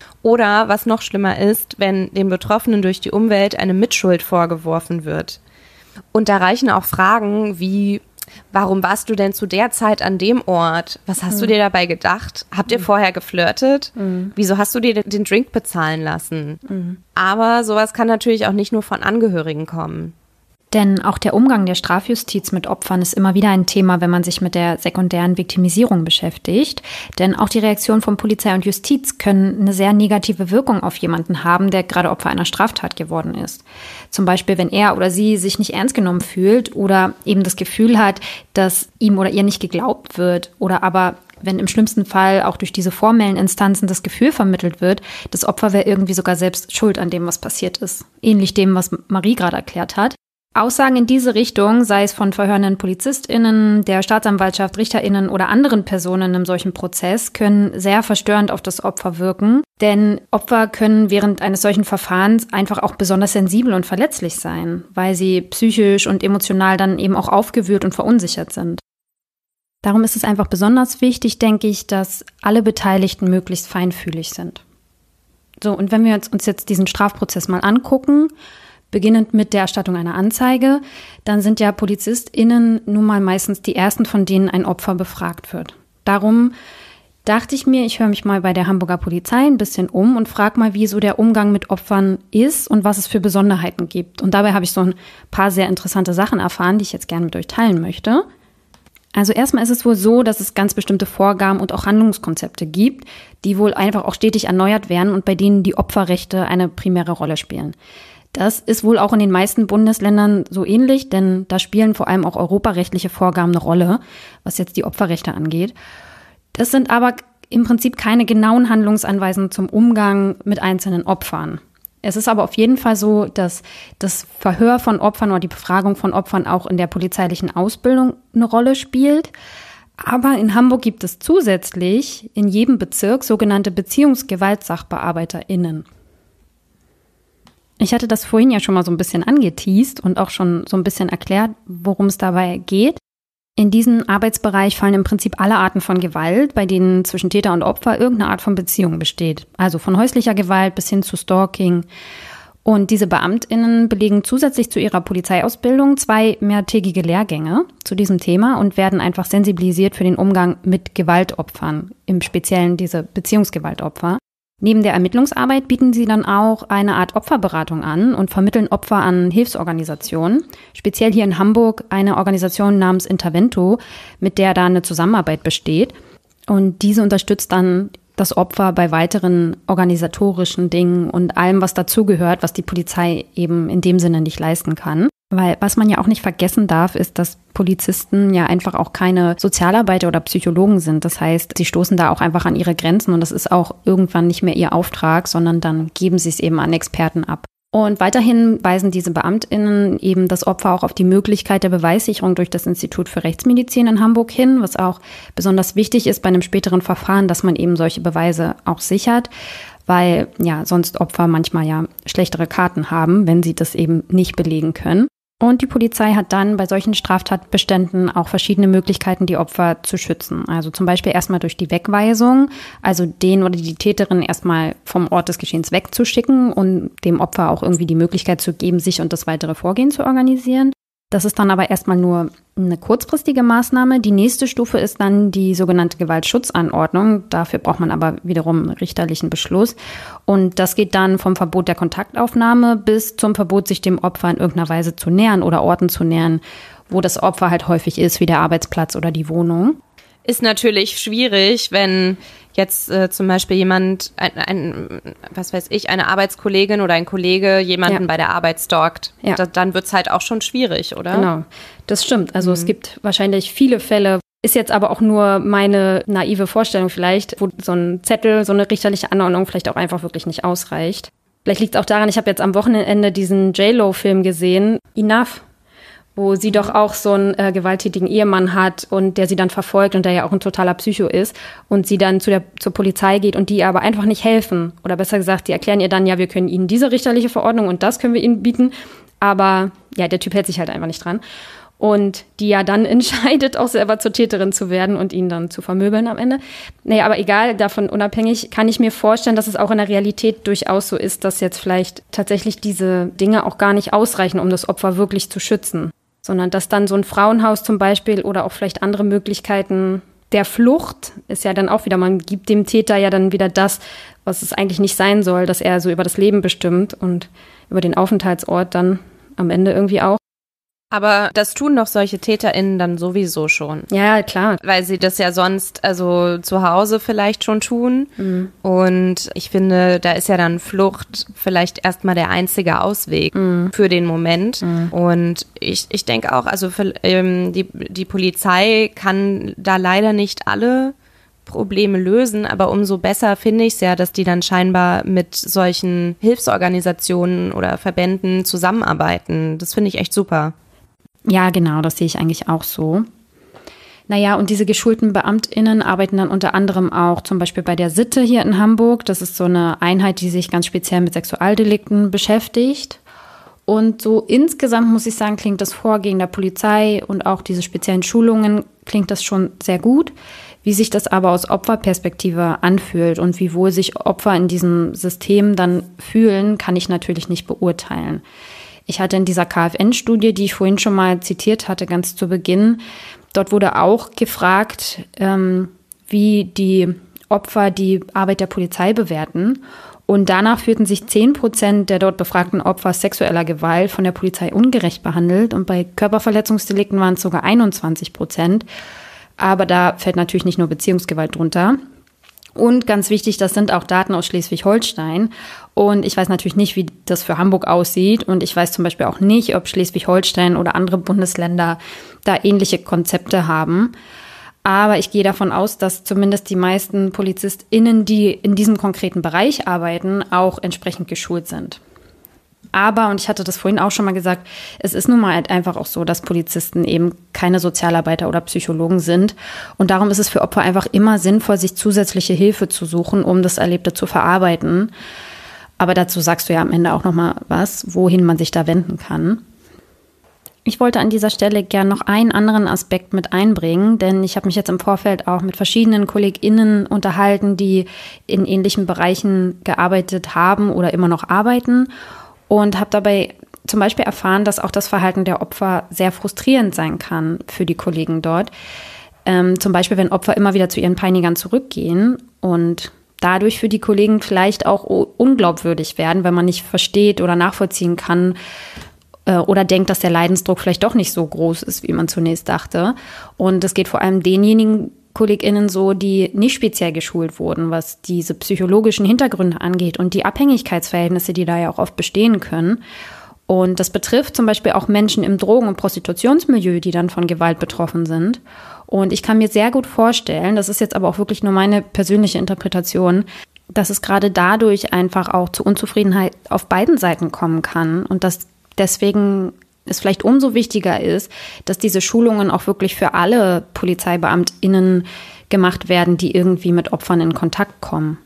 Oder, was noch schlimmer ist, wenn dem Betroffenen durch die Umwelt eine Mitschuld vorgeworfen wird. Und da reichen auch Fragen wie: Warum warst du denn zu der Zeit an dem Ort? Was hast mhm. du dir dabei gedacht? Habt ihr mhm. vorher geflirtet? Mhm. Wieso hast du dir den Drink bezahlen lassen? Mhm. Aber sowas kann natürlich auch nicht nur von Angehörigen kommen. Denn auch der Umgang der Strafjustiz mit Opfern ist immer wieder ein Thema, wenn man sich mit der sekundären Viktimisierung beschäftigt. Denn auch die Reaktionen von Polizei und Justiz können eine sehr negative Wirkung auf jemanden haben, der gerade Opfer einer Straftat geworden ist. Zum Beispiel, wenn er oder sie sich nicht ernst genommen fühlt oder eben das Gefühl hat, dass ihm oder ihr nicht geglaubt wird, oder aber wenn im schlimmsten Fall auch durch diese formellen Instanzen das Gefühl vermittelt wird, das Opfer wäre irgendwie sogar selbst schuld an dem, was passiert ist. Ähnlich dem, was Marie gerade erklärt hat. Aussagen in diese Richtung, sei es von verhörenden PolizistInnen, der Staatsanwaltschaft, RichterInnen oder anderen Personen in solchen Prozess, können sehr verstörend auf das Opfer wirken. Denn Opfer können während eines solchen Verfahrens einfach auch besonders sensibel und verletzlich sein, weil sie psychisch und emotional dann eben auch aufgewühlt und verunsichert sind. Darum ist es einfach besonders wichtig, denke ich, dass alle Beteiligten möglichst feinfühlig sind. So, und wenn wir uns jetzt diesen Strafprozess mal angucken, beginnend mit der Erstattung einer Anzeige, dann sind ja PolizistInnen nun mal meistens die ersten, von denen ein Opfer befragt wird. Darum dachte ich mir, ich höre mich mal bei der Hamburger Polizei ein bisschen um und frage mal, wie so der Umgang mit Opfern ist und was es für Besonderheiten gibt. Und dabei habe ich so ein paar sehr interessante Sachen erfahren, die ich jetzt gerne mit euch teilen möchte. Also erstmal ist es wohl so, dass es ganz bestimmte Vorgaben und auch Handlungskonzepte gibt, die wohl einfach auch stetig erneuert werden und bei denen die Opferrechte eine primäre Rolle spielen. Das ist wohl auch in den meisten Bundesländern so ähnlich, denn da spielen vor allem auch europarechtliche Vorgaben eine Rolle, was jetzt die Opferrechte angeht. Das sind aber im Prinzip keine genauen Handlungsanweisungen zum Umgang mit einzelnen Opfern. Es ist aber auf jeden Fall so, dass das Verhör von Opfern oder die Befragung von Opfern auch in der polizeilichen Ausbildung eine Rolle spielt. Aber in Hamburg gibt es zusätzlich in jedem Bezirk sogenannte BeziehungsgewaltsachbearbeiterInnen. Ich hatte das vorhin ja schon mal so ein bisschen angeteast und auch schon so ein bisschen erklärt, worum es dabei geht. In diesen Arbeitsbereich fallen im Prinzip alle Arten von Gewalt, bei denen zwischen Täter und Opfer irgendeine Art von Beziehung besteht. Also von häuslicher Gewalt bis hin zu Stalking. Und diese BeamtInnen belegen zusätzlich zu ihrer Polizeiausbildung zwei mehrtägige Lehrgänge zu diesem Thema und werden einfach sensibilisiert für den Umgang mit Gewaltopfern, im Speziellen diese Beziehungsgewaltopfer. Neben der Ermittlungsarbeit bieten sie dann auch eine Art Opferberatung an und vermitteln Opfer an Hilfsorganisationen. Speziell hier in Hamburg eine Organisation namens Intervento, mit der da eine Zusammenarbeit besteht. Und diese unterstützt dann das Opfer bei weiteren organisatorischen Dingen und allem, was dazugehört, was die Polizei eben in dem Sinne nicht leisten kann. Weil was man ja auch nicht vergessen darf, ist, dass Polizisten ja einfach auch keine Sozialarbeiter oder Psychologen sind. Das heißt, sie stoßen da auch einfach an ihre Grenzen und das ist auch irgendwann nicht mehr ihr Auftrag, sondern dann geben sie es eben an Experten ab. Und weiterhin weisen diese BeamtInnen eben das Opfer auch auf die Möglichkeit der Beweissicherung durch das Institut für Rechtsmedizin in Hamburg hin, was auch besonders wichtig ist bei einem späteren Verfahren, dass man eben solche Beweise auch sichert, weil ja sonst Opfer manchmal ja schlechtere Karten haben, wenn sie das eben nicht belegen können. Und die Polizei hat dann bei solchen Straftatbeständen auch verschiedene Möglichkeiten, die Opfer zu schützen. Also zum Beispiel erstmal durch die Wegweisung, also den oder die Täterin erstmal vom Ort des Geschehens wegzuschicken und dem Opfer auch irgendwie die Möglichkeit zu geben, sich und das weitere Vorgehen zu organisieren. Das ist dann aber erstmal nur eine kurzfristige Maßnahme. Die nächste Stufe ist dann die sogenannte Gewaltschutzanordnung. Dafür braucht man aber wiederum richterlichen Beschluss. Und das geht dann vom Verbot der Kontaktaufnahme bis zum Verbot, sich dem Opfer in irgendeiner Weise zu nähern oder Orten zu nähern, wo das Opfer halt häufig ist, wie der Arbeitsplatz oder die Wohnung. Ist natürlich schwierig, wenn jetzt äh, zum Beispiel jemand, ein, ein, was weiß ich, eine Arbeitskollegin oder ein Kollege jemanden ja. bei der Arbeit stalkt. Ja. Da, dann wird's halt auch schon schwierig, oder? Genau, das stimmt. Also mhm. es gibt wahrscheinlich viele Fälle, ist jetzt aber auch nur meine naive Vorstellung vielleicht, wo so ein Zettel, so eine richterliche Anordnung vielleicht auch einfach wirklich nicht ausreicht. Vielleicht liegt es auch daran, ich habe jetzt am Wochenende diesen J-Lo-Film gesehen, Enough, wo sie doch auch so einen äh, gewalttätigen Ehemann hat und der sie dann verfolgt und der ja auch ein totaler Psycho ist und sie dann zu der, zur Polizei geht und die aber einfach nicht helfen. Oder besser gesagt, die erklären ihr dann, ja, wir können ihnen diese richterliche Verordnung und das können wir ihnen bieten. Aber ja, der Typ hält sich halt einfach nicht dran. Und die ja dann entscheidet, auch selber zur Täterin zu werden und ihn dann zu vermöbeln am Ende. Naja, aber egal, davon unabhängig kann ich mir vorstellen, dass es auch in der Realität durchaus so ist, dass jetzt vielleicht tatsächlich diese Dinge auch gar nicht ausreichen, um das Opfer wirklich zu schützen. Sondern dass dann so ein Frauenhaus zum Beispiel oder auch vielleicht andere Möglichkeiten der Flucht ist ja dann auch wieder, man gibt dem Täter ja dann wieder das, was es eigentlich nicht sein soll, dass er so über das Leben bestimmt und über den Aufenthaltsort dann am Ende irgendwie auch. Aber das tun doch solche TäterInnen dann sowieso schon. Ja, klar. Weil sie das ja sonst, also zu Hause vielleicht schon tun. Mhm. Und ich finde, da ist ja dann Flucht vielleicht erstmal der einzige Ausweg mhm. für den Moment. Mhm. Und ich, ich denke auch, also für, ähm, die, die Polizei kann da leider nicht alle Probleme lösen, aber umso besser finde ich es ja, dass die dann scheinbar mit solchen Hilfsorganisationen oder Verbänden zusammenarbeiten. Das finde ich echt super. Ja, genau, das sehe ich eigentlich auch so. Naja, und diese geschulten BeamtInnen arbeiten dann unter anderem auch zum Beispiel bei der Sitte hier in Hamburg. Das ist so eine Einheit, die sich ganz speziell mit Sexualdelikten beschäftigt. Und so insgesamt muss ich sagen, klingt das Vorgehen der Polizei und auch diese speziellen Schulungen, klingt das schon sehr gut. Wie sich das aber aus Opferperspektive anfühlt und wie wohl sich Opfer in diesem System dann fühlen, kann ich natürlich nicht beurteilen. Ich hatte in dieser K F N-Studie, die ich vorhin schon mal zitiert hatte, ganz zu Beginn, dort wurde auch gefragt, ähm, wie die Opfer die Arbeit der Polizei bewerten. Und danach fühlten sich zehn Prozent der dort befragten Opfer sexueller Gewalt von der Polizei ungerecht behandelt. Und bei Körperverletzungsdelikten waren es sogar einundzwanzig Prozent. Aber da fällt natürlich nicht nur Beziehungsgewalt drunter. Und ganz wichtig, das sind auch Daten aus Schleswig-Holstein. Und ich weiß natürlich nicht, wie das für Hamburg aussieht. Und ich weiß zum Beispiel auch nicht, ob Schleswig-Holstein oder andere Bundesländer da ähnliche Konzepte haben. Aber ich gehe davon aus, dass zumindest die meisten PolizistInnen, die in diesem konkreten Bereich arbeiten, auch entsprechend geschult sind. Aber, und ich hatte das vorhin auch schon mal gesagt, es ist nun mal halt einfach auch so, dass Polizisten eben keine Sozialarbeiter oder Psychologen sind. Und darum ist es für Opfer einfach immer sinnvoll, sich zusätzliche Hilfe zu suchen, um das Erlebte zu verarbeiten. Aber dazu sagst du ja am Ende auch noch mal was, wohin man sich da wenden kann. Ich wollte an dieser Stelle gern noch einen anderen Aspekt mit einbringen, denn ich habe mich jetzt im Vorfeld auch mit verschiedenen KollegInnen unterhalten, die in ähnlichen Bereichen gearbeitet haben oder immer noch arbeiten. Und habe dabei zum Beispiel erfahren, dass auch das Verhalten der Opfer sehr frustrierend sein kann für die Kollegen dort. Ähm, zum Beispiel, wenn Opfer immer wieder zu ihren Peinigern zurückgehen und dadurch für die Kollegen vielleicht auch unglaubwürdig werden, wenn man nicht versteht oder nachvollziehen kann äh, oder denkt, dass der Leidensdruck vielleicht doch nicht so groß ist, wie man zunächst dachte. Und es geht vor allem denjenigen KollegInnen so, die nicht speziell geschult wurden, was diese psychologischen Hintergründe angeht und die Abhängigkeitsverhältnisse, die da ja auch oft bestehen können. Und das betrifft zum Beispiel auch Menschen im Drogen- und Prostitutionsmilieu, die dann von Gewalt betroffen sind. Und ich kann mir sehr gut vorstellen, das ist jetzt aber auch wirklich nur meine persönliche Interpretation, dass es gerade dadurch einfach auch zu Unzufriedenheit auf beiden Seiten kommen kann und dass deswegen es vielleicht umso wichtiger ist, dass diese Schulungen auch wirklich für alle PolizeibeamtInnen gemacht werden, die irgendwie mit Opfern in Kontakt kommen.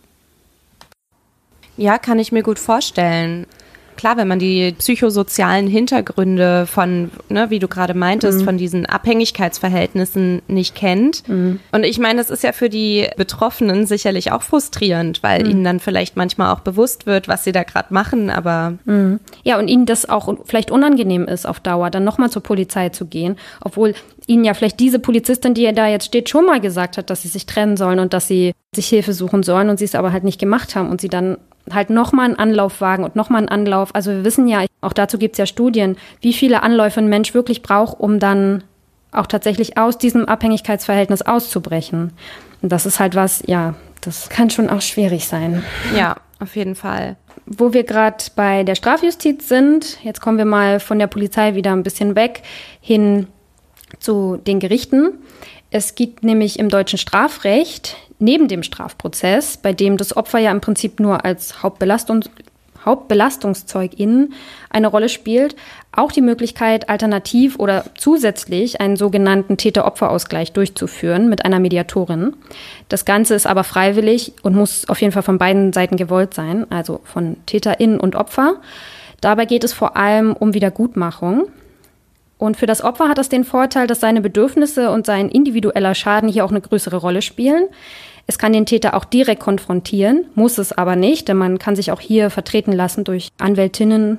Ja, kann ich mir gut vorstellen. Klar, wenn man die psychosozialen Hintergründe von, ne, wie du gerade meintest, mhm. von diesen Abhängigkeitsverhältnissen nicht kennt. Mhm. Und ich meine, es ist ja für die Betroffenen sicherlich auch frustrierend, weil mhm. ihnen dann vielleicht manchmal auch bewusst wird, was sie da gerade machen, aber... Mhm. Ja, und ihnen das auch vielleicht unangenehm ist auf Dauer, dann nochmal zur Polizei zu gehen, obwohl ihnen ja vielleicht diese Polizistin, die da jetzt steht, schon mal gesagt hat, dass sie sich trennen sollen und dass sie sich Hilfe suchen sollen und sie es aber halt nicht gemacht haben und sie dann halt nochmal einen Anlauf wagen und nochmal einen Anlauf. Also wir wissen ja, auch dazu gibt es ja Studien, wie viele Anläufe ein Mensch wirklich braucht, um dann auch tatsächlich aus diesem Abhängigkeitsverhältnis auszubrechen. Und das ist halt was, ja, das kann schon auch schwierig sein. Ja, auf jeden Fall. Wo wir gerade bei der Strafjustiz sind, jetzt kommen wir mal von der Polizei wieder ein bisschen weg, hin zu den Gerichten. Es gibt nämlich im deutschen Strafrecht neben dem Strafprozess, bei dem das Opfer ja im Prinzip nur als Hauptbelastungs- Hauptbelastungszeugin eine Rolle spielt, auch die Möglichkeit, alternativ oder zusätzlich einen sogenannten Täter-Opfer-Ausgleich durchzuführen mit einer Mediatorin. Das Ganze ist aber freiwillig und muss auf jeden Fall von beiden Seiten gewollt sein, also von TäterInnen und Opfer. Dabei geht es vor allem um Wiedergutmachung. Und für das Opfer hat das den Vorteil, dass seine Bedürfnisse und sein individueller Schaden hier auch eine größere Rolle spielen. Es kann den Täter auch direkt konfrontieren, muss es aber nicht, denn man kann sich auch hier vertreten lassen durch Anwältinnen.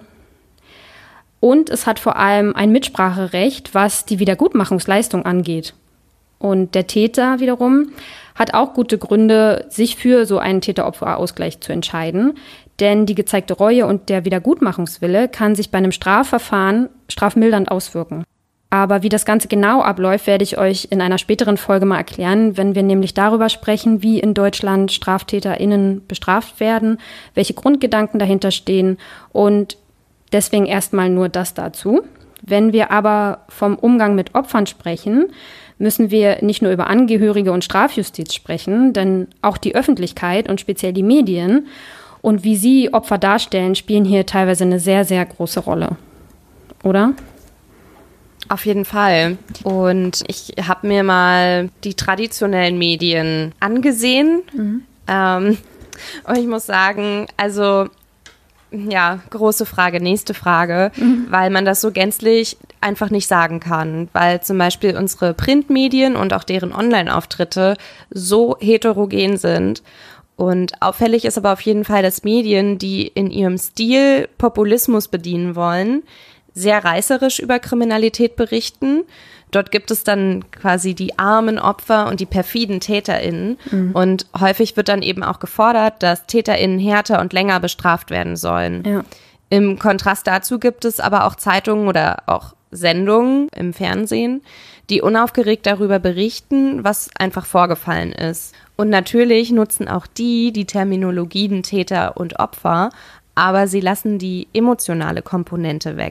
Und es hat vor allem ein Mitspracherecht, was die Wiedergutmachungsleistung angeht. Und der Täter wiederum hat auch gute Gründe, sich für so einen Täter-Opfer-Ausgleich zu entscheiden. Denn die gezeigte Reue und der Wiedergutmachungswille kann sich bei einem Strafverfahren strafmildernd auswirken. Aber wie das Ganze genau abläuft, werde ich euch in einer späteren Folge mal erklären, wenn wir nämlich darüber sprechen, wie in Deutschland StraftäterInnen bestraft werden, welche Grundgedanken dahinter stehen und deswegen erstmal nur das dazu. Wenn wir aber vom Umgang mit Opfern sprechen, müssen wir nicht nur über Angehörige und Strafjustiz sprechen, denn auch die Öffentlichkeit und speziell die Medien und wie sie Opfer darstellen, spielen hier teilweise eine sehr, sehr große Rolle. Oder? Auf jeden Fall. Und ich habe mir mal die traditionellen Medien angesehen. Mhm. Ähm, und ich muss sagen, also ja, große Frage, nächste Frage, mhm. weil man das so gänzlich einfach nicht sagen kann, weil zum Beispiel unsere Printmedien und auch deren Online-Auftritte so heterogen sind. Und auffällig ist aber auf jeden Fall, dass Medien, die in ihrem Stil Populismus bedienen wollen, sehr reißerisch über Kriminalität berichten. Dort gibt es dann quasi die armen Opfer und die perfiden TäterInnen. Mhm. Und häufig wird dann eben auch gefordert, dass TäterInnen härter und länger bestraft werden sollen. Ja. Im Kontrast dazu gibt es aber auch Zeitungen oder auch Sendungen im Fernsehen, die unaufgeregt darüber berichten, was einfach vorgefallen ist. Und natürlich nutzen auch die die Terminologien Täter und Opfer, aber sie lassen die emotionale Komponente weg.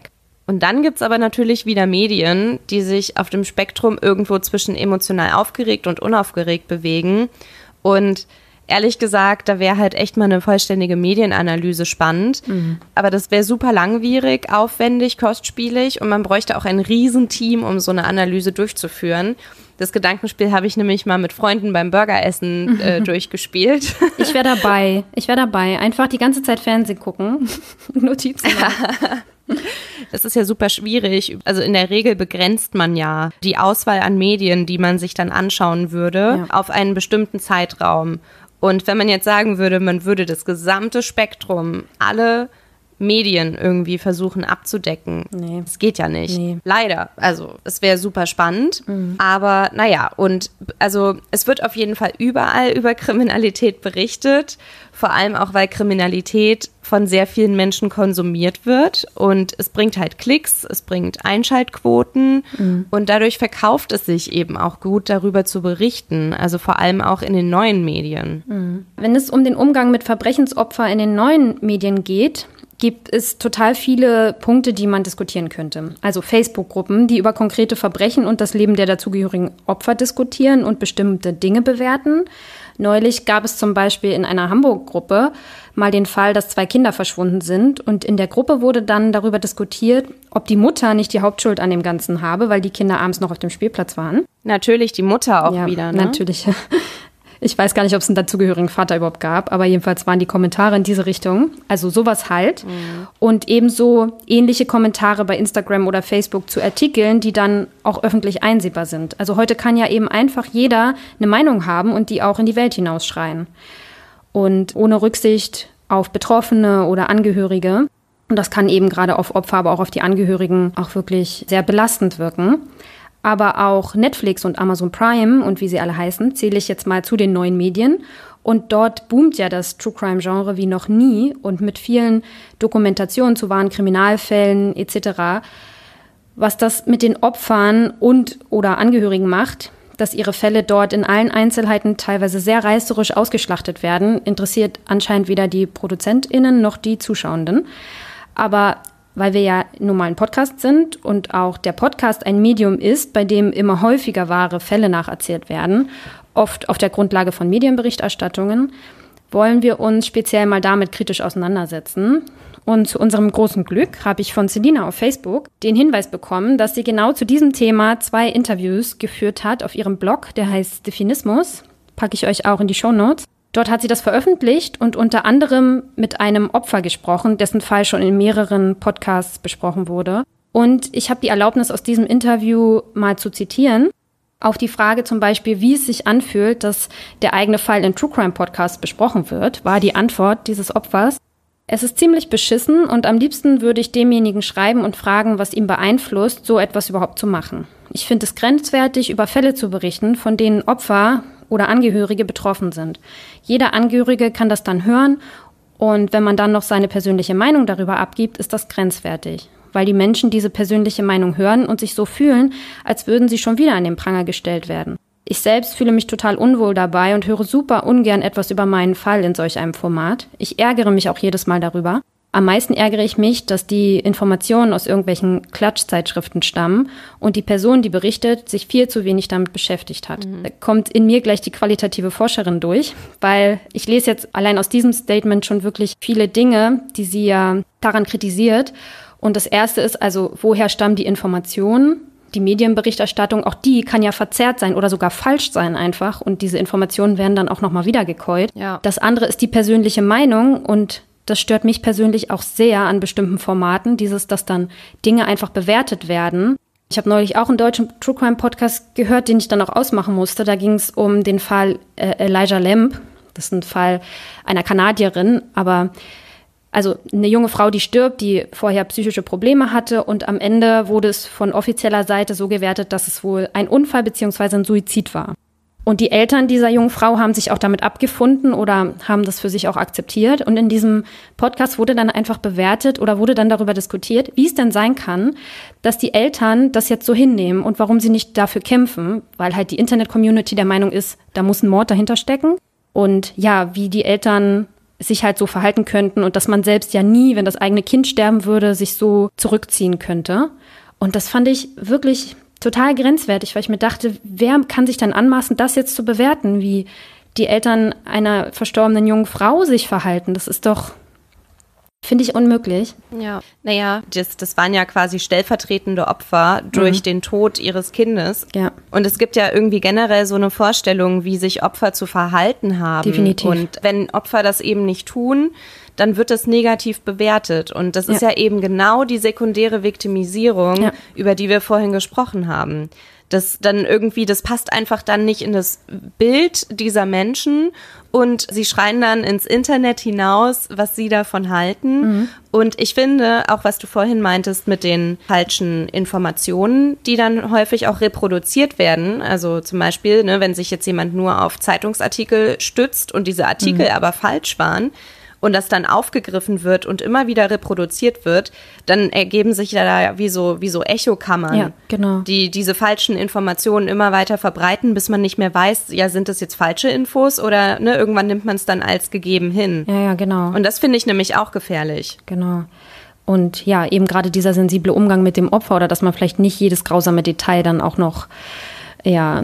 Und dann gibt's aber natürlich wieder Medien, die sich auf dem Spektrum irgendwo zwischen emotional aufgeregt und unaufgeregt bewegen. Und ehrlich gesagt, da wäre halt echt mal eine vollständige Medienanalyse spannend. Mhm. Aber das wäre super langwierig, aufwendig, kostspielig und man bräuchte auch ein Riesenteam, um so eine Analyse durchzuführen. Das Gedankenspiel habe ich nämlich mal mit Freunden beim Burgeressen äh, durchgespielt. Ich wäre dabei. Ich wäre dabei. Einfach die ganze Zeit Fernsehen gucken. Notizen machen. Das ist ja super schwierig. Also in der Regel begrenzt man ja die Auswahl an Medien, die man sich dann anschauen würde, ja. auf einen bestimmten Zeitraum. Und wenn man jetzt sagen würde, man würde das gesamte Spektrum, alle Medien irgendwie versuchen abzudecken. Nee. Das geht ja nicht. Nee. Leider. Also es wäre super spannend. Mhm. Aber naja, und also es wird auf jeden Fall überall über Kriminalität berichtet. Vor allem auch, weil Kriminalität von sehr vielen Menschen konsumiert wird. Und es bringt halt Klicks, es bringt Einschaltquoten. Mhm. Und dadurch verkauft es sich eben auch gut, darüber zu berichten. Also vor allem auch in den neuen Medien. Mhm. Wenn es um den Umgang mit Verbrechensopfern in den neuen Medien geht, gibt es total viele Punkte, die man diskutieren könnte. Also Facebook-Gruppen, die über konkrete Verbrechen und das Leben der dazugehörigen Opfer diskutieren und bestimmte Dinge bewerten. Neulich gab es zum Beispiel in einer Hamburg-Gruppe mal den Fall, dass zwei Kinder verschwunden sind. Und in der Gruppe wurde dann darüber diskutiert, ob die Mutter nicht die Hauptschuld an dem Ganzen habe, weil die Kinder abends noch auf dem Spielplatz waren. Natürlich die Mutter auch ja, wieder, ne? Natürlich. Ich weiß gar nicht, ob es einen dazugehörigen Vater überhaupt gab, aber jedenfalls waren die Kommentare in diese Richtung. Also sowas halt. Mhm. Und ebenso ähnliche Kommentare bei Instagram oder Facebook zu Artikeln, die dann auch öffentlich einsehbar sind. Also heute kann ja eben einfach jeder eine Meinung haben und die auch in die Welt hinausschreien. Und ohne Rücksicht auf Betroffene oder Angehörige. Und das kann eben gerade auf Opfer, aber auch auf die Angehörigen auch wirklich sehr belastend wirken. Aber auch Netflix und Amazon Prime und wie sie alle heißen, zähle ich jetzt mal zu den neuen Medien. Und dort boomt ja das True-Crime-Genre wie noch nie und mit vielen Dokumentationen zu wahren Kriminalfällen et cetera. Was das mit den Opfern und oder Angehörigen macht, dass ihre Fälle dort in allen Einzelheiten teilweise sehr reißerisch ausgeschlachtet werden, interessiert anscheinend weder die ProduzentInnen noch die Zuschauenden. Aber weil wir ja nun mal ein Podcast sind und auch der Podcast ein Medium ist, bei dem immer häufiger wahre Fälle nacherzählt werden, oft auf der Grundlage von Medienberichterstattungen, wollen wir uns speziell mal damit kritisch auseinandersetzen. Und zu unserem großen Glück habe ich von Selina auf Facebook den Hinweis bekommen, dass sie genau zu diesem Thema zwei Interviews geführt hat auf ihrem Blog, der heißt Definismus, packe ich euch auch in die Shownotes. Dort hat sie das veröffentlicht und unter anderem mit einem Opfer gesprochen, dessen Fall schon in mehreren Podcasts besprochen wurde. Und ich habe die Erlaubnis, aus diesem Interview mal zu zitieren. Auf die Frage zum Beispiel, wie es sich anfühlt, dass der eigene Fall in True Crime Podcasts besprochen wird, war die Antwort dieses Opfers: Es ist ziemlich beschissen und am liebsten würde ich demjenigen schreiben und fragen, was ihn beeinflusst, so etwas überhaupt zu machen. Ich finde es grenzwertig, über Fälle zu berichten, von denen Opfer oder Angehörige betroffen sind. Jeder Angehörige kann das dann hören und wenn man dann noch seine persönliche Meinung darüber abgibt, ist das grenzwertig, weil die Menschen diese persönliche Meinung hören und sich so fühlen, als würden sie schon wieder an den Pranger gestellt werden. Ich selbst fühle mich total unwohl dabei und höre super ungern etwas über meinen Fall in solch einem Format. Ich ärgere mich auch jedes Mal darüber. Am meisten ärgere ich mich, dass die Informationen aus irgendwelchen Klatschzeitschriften stammen und die Person, die berichtet, sich viel zu wenig damit beschäftigt hat. Mhm. Da kommt in mir gleich die qualitative Forscherin durch, weil ich lese jetzt allein aus diesem Statement schon wirklich viele Dinge, die sie ja daran kritisiert. Und das erste ist also, woher stammen die Informationen? Die Medienberichterstattung, auch die kann ja verzerrt sein oder sogar falsch sein einfach. Und diese Informationen werden dann auch nochmal wiedergekäut. Ja. Das andere ist die persönliche Meinung und das stört mich persönlich auch sehr an bestimmten Formaten, dieses, dass dann Dinge einfach bewertet werden. Ich habe neulich auch einen deutschen True Crime Podcast gehört, den ich dann auch ausmachen musste. Da ging es um den Fall äh, Elijah Lamb. Das ist ein Fall einer Kanadierin, aber also eine junge Frau, die stirbt, die vorher psychische Probleme hatte und am Ende wurde es von offizieller Seite so gewertet, dass es wohl ein Unfall bzw. ein Suizid war. Und die Eltern dieser jungen Frau haben sich auch damit abgefunden oder haben das für sich auch akzeptiert. Und in diesem Podcast wurde dann einfach bewertet oder wurde dann darüber diskutiert, wie es denn sein kann, dass die Eltern das jetzt so hinnehmen und warum sie nicht dafür kämpfen, weil halt die Internet-Community der Meinung ist, da muss ein Mord dahinter stecken. Und ja, wie die Eltern sich halt so verhalten könnten und dass man selbst ja nie, wenn das eigene Kind sterben würde, sich so zurückziehen könnte. Und das fand ich wirklich total grenzwertig, weil ich mir dachte, wer kann sich dann anmaßen, das jetzt zu bewerten, wie die Eltern einer verstorbenen jungen Frau sich verhalten? Das ist doch, finde ich, unmöglich. Ja, naja, das, das waren ja quasi stellvertretende Opfer durch mhm. den Tod ihres Kindes. Ja. Und es gibt ja irgendwie generell so eine Vorstellung, wie sich Opfer zu verhalten haben. Definitiv. Und wenn Opfer das eben nicht tun, dann wird das negativ bewertet. Und das ist ja, ja eben genau die sekundäre Viktimisierung, ja. über die wir vorhin gesprochen haben. Das dann irgendwie, das passt einfach dann nicht in das Bild dieser Menschen und sie schreien dann ins Internet hinaus, was sie davon halten. Mhm. Und ich finde, auch was du vorhin meintest mit den falschen Informationen, die dann häufig auch reproduziert werden, also zum Beispiel, ne, wenn sich jetzt jemand nur auf Zeitungsartikel stützt und diese Artikel mhm. aber falsch waren, und das dann aufgegriffen wird und immer wieder reproduziert wird, dann ergeben sich da wie so, wie so Echokammern, ja, genau. die diese falschen Informationen immer weiter verbreiten, bis man nicht mehr weiß, ja, sind das jetzt falsche Infos oder ne, irgendwann nimmt man es dann als gegeben hin. Ja, ja, genau. Und das finde ich nämlich auch gefährlich. Genau. Und ja, eben gerade dieser sensible Umgang mit dem Opfer oder dass man vielleicht nicht jedes grausame Detail dann auch noch ja,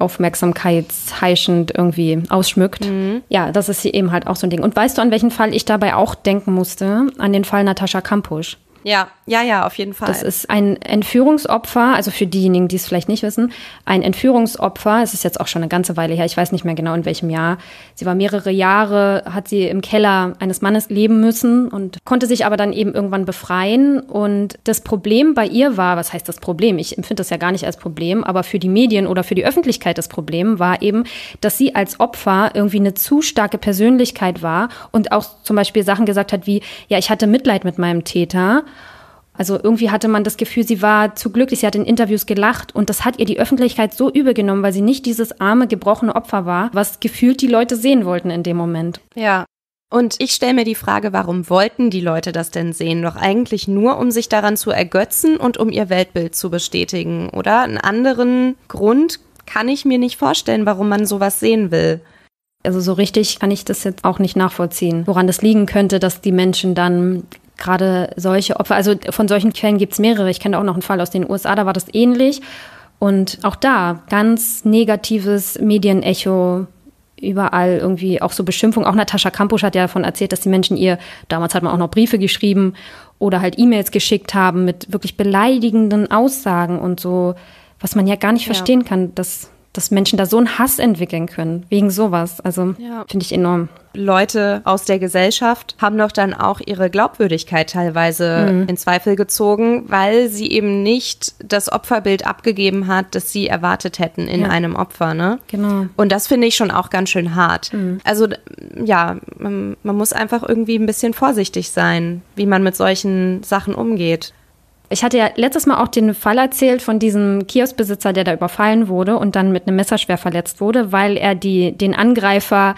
aufmerksamkeitsheischend irgendwie ausschmückt. Mhm. Ja, das ist hier eben halt auch so ein Ding. Und weißt du, an welchen Fall ich dabei auch denken musste? An den Fall Natascha Kampusch. Ja, ja, ja, auf jeden Fall. Das ist ein Entführungsopfer, also für diejenigen, die es vielleicht nicht wissen, ein Entführungsopfer, es ist jetzt auch schon eine ganze Weile her, ich weiß nicht mehr genau in welchem Jahr. Sie war mehrere Jahre, hat sie im Keller eines Mannes leben müssen und konnte sich aber dann eben irgendwann befreien. Und das Problem bei ihr war, was heißt das Problem? Ich empfinde das ja gar nicht als Problem, aber für die Medien oder für die Öffentlichkeit das Problem war eben, dass sie als Opfer irgendwie eine zu starke Persönlichkeit war und auch zum Beispiel Sachen gesagt hat wie, ja, ich hatte Mitleid mit meinem Täter. Also irgendwie hatte man das Gefühl, sie war zu glücklich, sie hat in Interviews gelacht und das hat ihr die Öffentlichkeit so übel genommen, weil sie nicht dieses arme, gebrochene Opfer war, was gefühlt die Leute sehen wollten in dem Moment. Ja, und ich stelle mir die Frage, warum wollten die Leute das denn sehen? Doch eigentlich nur, um sich daran zu ergötzen und um ihr Weltbild zu bestätigen, oder? Einen anderen Grund kann ich mir nicht vorstellen, warum man sowas sehen will. Also so richtig kann ich das jetzt auch nicht nachvollziehen, woran das liegen könnte, dass die Menschen dann gerade solche Opfer, also von solchen Quellen gibt es mehrere. Ich kenne auch noch einen Fall aus den U S A, da war das ähnlich. Und auch da ganz negatives Medienecho, überall irgendwie auch so Beschimpfung. Auch Natascha Kampusch hat ja davon erzählt, dass die Menschen ihr, damals hat man auch noch Briefe geschrieben oder halt E-Mails geschickt haben mit wirklich beleidigenden Aussagen und so, was man ja gar nicht ja. verstehen kann, dass dass Menschen da so einen Hass entwickeln können, wegen sowas. Also ja. finde ich enorm. Leute aus der Gesellschaft haben doch dann auch ihre Glaubwürdigkeit teilweise mhm. in Zweifel gezogen, weil sie eben nicht das Opferbild abgegeben hat, das sie erwartet hätten in ja. einem Opfer, ne? Genau. Und das finde ich schon auch ganz schön hart. Mhm. Also ja, man, man muss einfach irgendwie ein bisschen vorsichtig sein, wie man mit solchen Sachen umgeht. Ich hatte ja letztes Mal auch den Fall erzählt von diesem Kioskbesitzer, der da überfallen wurde und dann mit einem Messer schwer verletzt wurde, weil er die, den Angreifer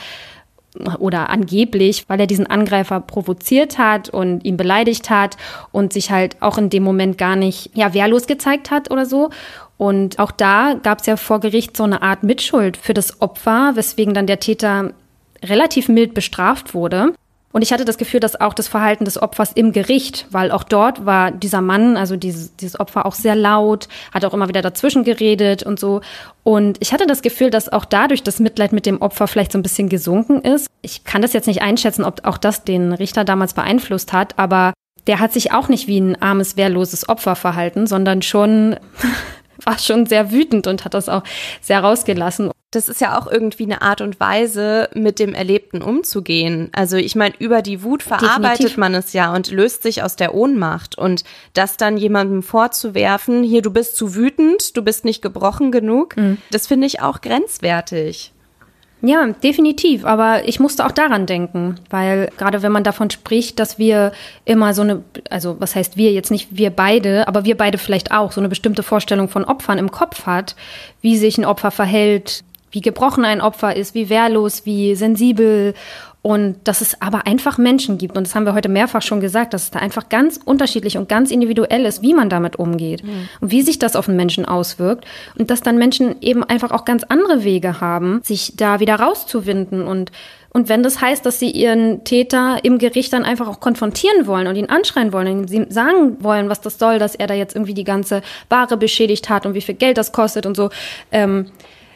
oder angeblich, weil er diesen Angreifer provoziert hat und ihn beleidigt hat und sich halt auch in dem Moment gar nicht ja, wehrlos gezeigt hat oder so. Und auch da gab es ja vor Gericht so eine Art Mitschuld für das Opfer, weswegen dann der Täter relativ mild bestraft wurde. Und ich hatte das Gefühl, dass auch das Verhalten des Opfers im Gericht, weil auch dort war dieser Mann, also dieses, dieses Opfer auch sehr laut, hat auch immer wieder dazwischen geredet und so. Und ich hatte das Gefühl, dass auch dadurch das Mitleid mit dem Opfer vielleicht so ein bisschen gesunken ist. Ich kann das jetzt nicht einschätzen, ob auch das den Richter damals beeinflusst hat, aber der hat sich auch nicht wie ein armes, wehrloses Opfer verhalten, sondern schon war schon sehr wütend und hat das auch sehr rausgelassen. Das ist ja auch irgendwie eine Art und Weise, mit dem Erlebten umzugehen. Also ich meine, über die Wut verarbeitet Definitiv. Man es ja und löst sich aus der Ohnmacht. Und das dann jemandem vorzuwerfen, hier, du bist zu wütend, du bist nicht gebrochen genug, mhm. das finde ich auch grenzwertig. Ja, definitiv. Aber ich musste auch daran denken, weil gerade wenn man davon spricht, dass wir immer so eine, also was heißt wir, jetzt nicht wir beide, aber wir beide vielleicht auch, so eine bestimmte Vorstellung von Opfern im Kopf hat, wie sich ein Opfer verhält, wie gebrochen ein Opfer ist, wie wehrlos, wie sensibel und dass es aber einfach Menschen gibt. Und das haben wir heute mehrfach schon gesagt, dass es da einfach ganz unterschiedlich und ganz individuell ist, wie man damit umgeht mhm. und wie sich das auf den Menschen auswirkt. Und dass dann Menschen eben einfach auch ganz andere Wege haben, sich da wieder rauszuwinden und Und wenn das heißt, dass sie ihren Täter im Gericht dann einfach auch konfrontieren wollen und ihn anschreien wollen und ihm sagen wollen, was das soll, dass er da jetzt irgendwie die ganze Ware beschädigt hat und wie viel Geld das kostet und so. Ähm,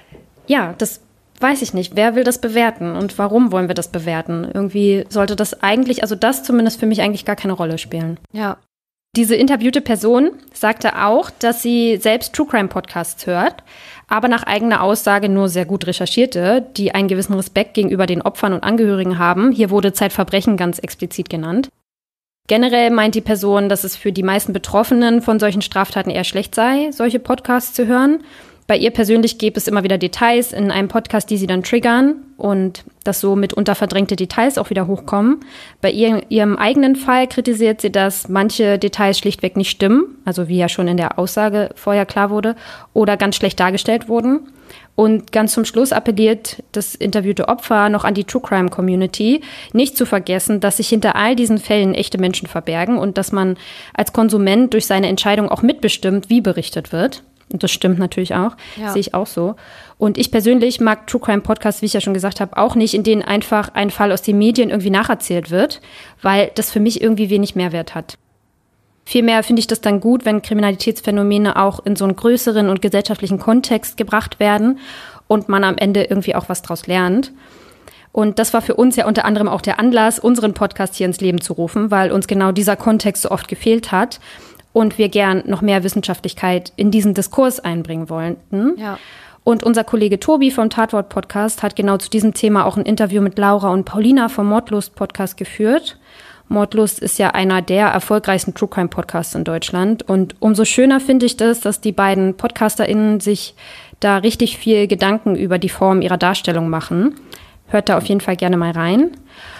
ja, das weiß ich nicht. Wer will das bewerten und warum wollen wir das bewerten? Irgendwie sollte das eigentlich, also das zumindest für mich eigentlich gar keine Rolle spielen. Ja. Diese interviewte Person sagte auch, dass sie selbst True-Crime-Podcasts hört, aber nach eigener Aussage nur sehr gut recherchierte, die einen gewissen Respekt gegenüber den Opfern und Angehörigen haben. Hier wurde Zeitverbrechen ganz explizit genannt. Generell meint die Person, dass es für die meisten Betroffenen von solchen Straftaten eher schlecht sei, solche Podcasts zu hören. Bei ihr persönlich gäbe es immer wieder Details in einem Podcast, die sie dann triggern und dass so mitunter verdrängte Details auch wieder hochkommen. Bei ihr, ihrem eigenen Fall kritisiert sie, dass manche Details schlichtweg nicht stimmen, also wie ja schon in der Aussage vorher klar wurde, oder ganz schlecht dargestellt wurden. Und ganz zum Schluss appelliert das interviewte Opfer noch an die True-Crime-Community, nicht zu vergessen, dass sich hinter all diesen Fällen echte Menschen verbergen und dass man als Konsument durch seine Entscheidung auch mitbestimmt, wie berichtet wird. Und das stimmt natürlich auch, ja. Sehe ich auch so. Und ich persönlich mag True Crime Podcasts, wie ich ja schon gesagt habe, auch nicht, in denen einfach ein Fall aus den Medien irgendwie nacherzählt wird, weil das für mich irgendwie wenig Mehrwert hat. Vielmehr finde ich das dann gut, wenn Kriminalitätsphänomene auch in so einen größeren und gesellschaftlichen Kontext gebracht werden und man am Ende irgendwie auch was draus lernt. Und das war für uns ja unter anderem auch der Anlass, unseren Podcast hier ins Leben zu rufen, weil uns genau dieser Kontext so oft gefehlt hat. Und wir gern noch mehr Wissenschaftlichkeit in diesen Diskurs einbringen wollten. Ja. Und unser Kollege Tobi vom Tatwort-Podcast hat genau zu diesem Thema auch ein Interview mit Laura und Paulina vom Mordlust-Podcast geführt. Mordlust ist ja einer der erfolgreichsten True-Crime-Podcasts in Deutschland. Und umso schöner finde ich das, dass die beiden PodcasterInnen sich da richtig viel Gedanken über die Form ihrer Darstellung machen. Hört da auf jeden Fall gerne mal rein.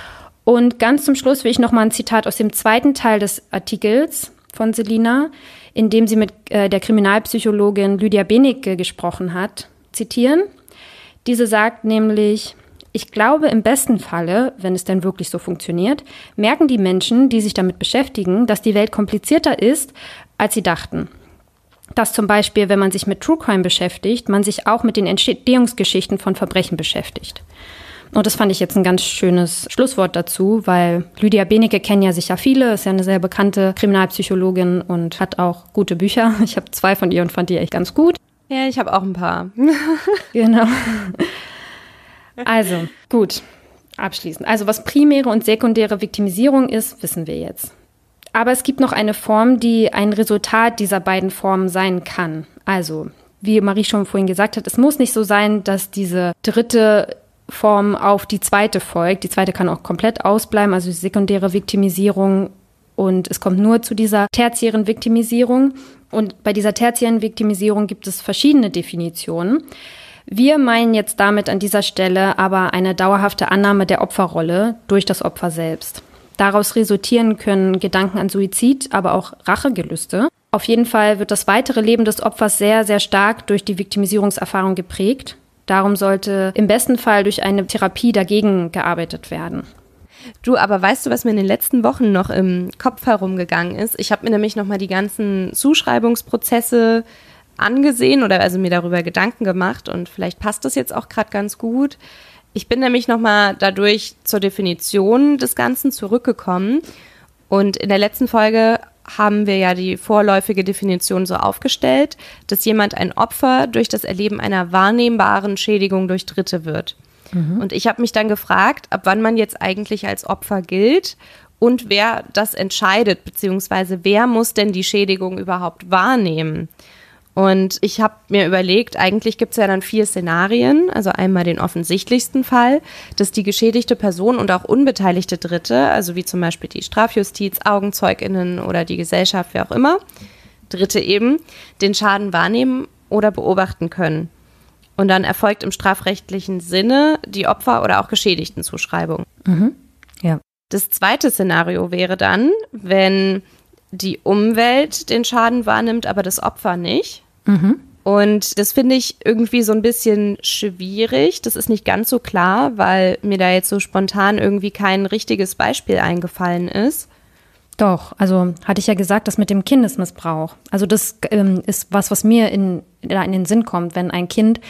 Und ganz zum Schluss will ich noch mal ein Zitat aus dem zweiten Teil des Artikels von Selina, in dem sie mit äh, der Kriminalpsychologin Lydia Benecke gesprochen hat, zitieren. Diese sagt nämlich: Ich glaube, im besten Falle, wenn es denn wirklich so funktioniert, merken die Menschen, die sich damit beschäftigen, dass die Welt komplizierter ist, als sie dachten. Dass zum Beispiel, wenn man sich mit True Crime beschäftigt, man sich auch mit den Entstehungsgeschichten von Verbrechen beschäftigt. Und das fand ich jetzt ein ganz schönes Schlusswort dazu, weil Lydia Benecke kennen ja sicher viele, ist ja eine sehr bekannte Kriminalpsychologin und hat auch gute Bücher. Ich habe zwei von ihr und fand die echt ganz gut. Ja, ich habe auch ein paar. Genau. Also, gut, abschließend. Also, was primäre und sekundäre Viktimisierung ist, wissen wir jetzt. Aber es gibt noch eine Form, die ein Resultat dieser beiden Formen sein kann. Also, wie Marie schon vorhin gesagt hat, es muss nicht so sein, dass diese dritte Form auf die zweite folgt. Die zweite kann auch komplett ausbleiben, also die sekundäre Viktimisierung. Und es kommt nur zu dieser tertiären Viktimisierung. Und bei dieser tertiären Viktimisierung gibt es verschiedene Definitionen. Wir meinen jetzt damit an dieser Stelle aber eine dauerhafte Annahme der Opferrolle durch das Opfer selbst. Daraus resultieren können Gedanken an Suizid, aber auch Rachegelüste. Auf jeden Fall wird das weitere Leben des Opfers sehr, sehr stark durch die Viktimisierungserfahrung geprägt. Darum sollte im besten Fall durch eine Therapie dagegen gearbeitet werden. Du, aber weißt du, was mir in den letzten Wochen noch im Kopf herumgegangen ist? Ich habe mir nämlich nochmal die ganzen Zuschreibungsprozesse angesehen oder also mir darüber Gedanken gemacht und vielleicht passt das jetzt auch gerade ganz gut. Ich bin nämlich nochmal dadurch zur Definition des Ganzen zurückgekommen und in der letzten Folge haben wir ja die vorläufige Definition so aufgestellt, dass jemand ein Opfer durch das Erleben einer wahrnehmbaren Schädigung durch Dritte wird. Mhm. Und ich habe mich dann gefragt, ab wann man jetzt eigentlich als Opfer gilt und wer das entscheidet, beziehungsweise wer muss denn die Schädigung überhaupt wahrnehmen? Und ich habe mir überlegt, eigentlich gibt es ja dann vier Szenarien, also einmal den offensichtlichsten Fall, dass die geschädigte Person und auch unbeteiligte Dritte, also wie zum Beispiel die Strafjustiz, AugenzeugInnen oder die Gesellschaft, wer auch immer, Dritte eben, den Schaden wahrnehmen oder beobachten können. Und dann erfolgt im strafrechtlichen Sinne die Opfer- oder auch Geschädigtenzuschreibung. Mhm. Ja. Das zweite Szenario wäre dann, wenn die Umwelt den Schaden wahrnimmt, aber das Opfer nicht. Mhm. Und das finde ich irgendwie so ein bisschen schwierig. Das ist nicht ganz so klar, weil mir da jetzt so spontan irgendwie kein richtiges Beispiel eingefallen ist. Doch, also hatte ich ja gesagt, das mit dem Kindesmissbrauch. Also das ähm, ist was, was mir in, in den Sinn kommt, wenn ein Kind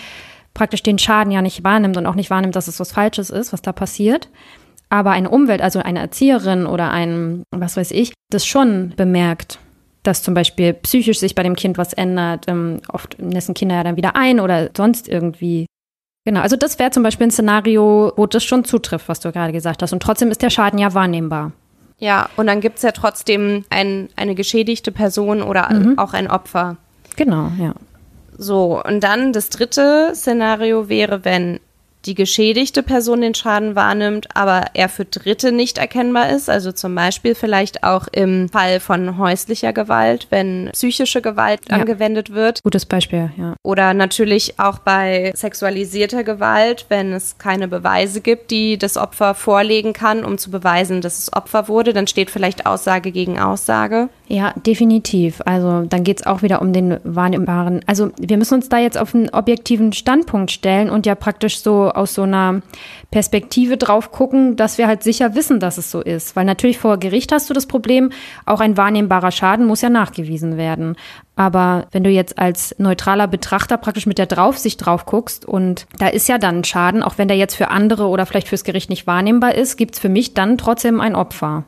praktisch den Schaden ja nicht wahrnimmt und auch nicht wahrnimmt, dass es was Falsches ist, was da passiert. Aber eine Umwelt, also eine Erzieherin oder ein, was weiß ich, das schon bemerkt, dass zum Beispiel psychisch sich bei dem Kind was ändert. Ähm, oft nässen Kinder ja dann wieder ein oder sonst irgendwie. Genau, also das wäre zum Beispiel ein Szenario, wo das schon zutrifft, was du gerade gesagt hast. Und trotzdem ist der Schaden ja wahrnehmbar. Ja, und dann gibt es ja trotzdem ein, eine geschädigte Person oder mhm. auch ein Opfer. Genau, ja. So, und dann das dritte Szenario wäre, wenn die geschädigte Person den Schaden wahrnimmt, aber er für Dritte nicht erkennbar ist. Also zum Beispiel vielleicht auch im Fall von häuslicher Gewalt, wenn psychische Gewalt ja. angewendet wird. Gutes Beispiel, ja. Oder natürlich auch bei sexualisierter Gewalt, wenn es keine Beweise gibt, die das Opfer vorlegen kann, um zu beweisen, dass es Opfer wurde, dann steht vielleicht Aussage gegen Aussage. Ja, definitiv. Also dann geht es auch wieder um den wahrnehmbaren. Also wir müssen uns da jetzt auf einen objektiven Standpunkt stellen und ja praktisch so aus so einer Perspektive drauf gucken, dass wir halt sicher wissen, dass es so ist. Weil natürlich vor Gericht hast du das Problem, auch ein wahrnehmbarer Schaden muss ja nachgewiesen werden. Aber wenn du jetzt als neutraler Betrachter praktisch mit der Draufsicht drauf guckst und da ist ja dann ein Schaden, auch wenn der jetzt für andere oder vielleicht fürs Gericht nicht wahrnehmbar ist, gibt es für mich dann trotzdem ein Opfer.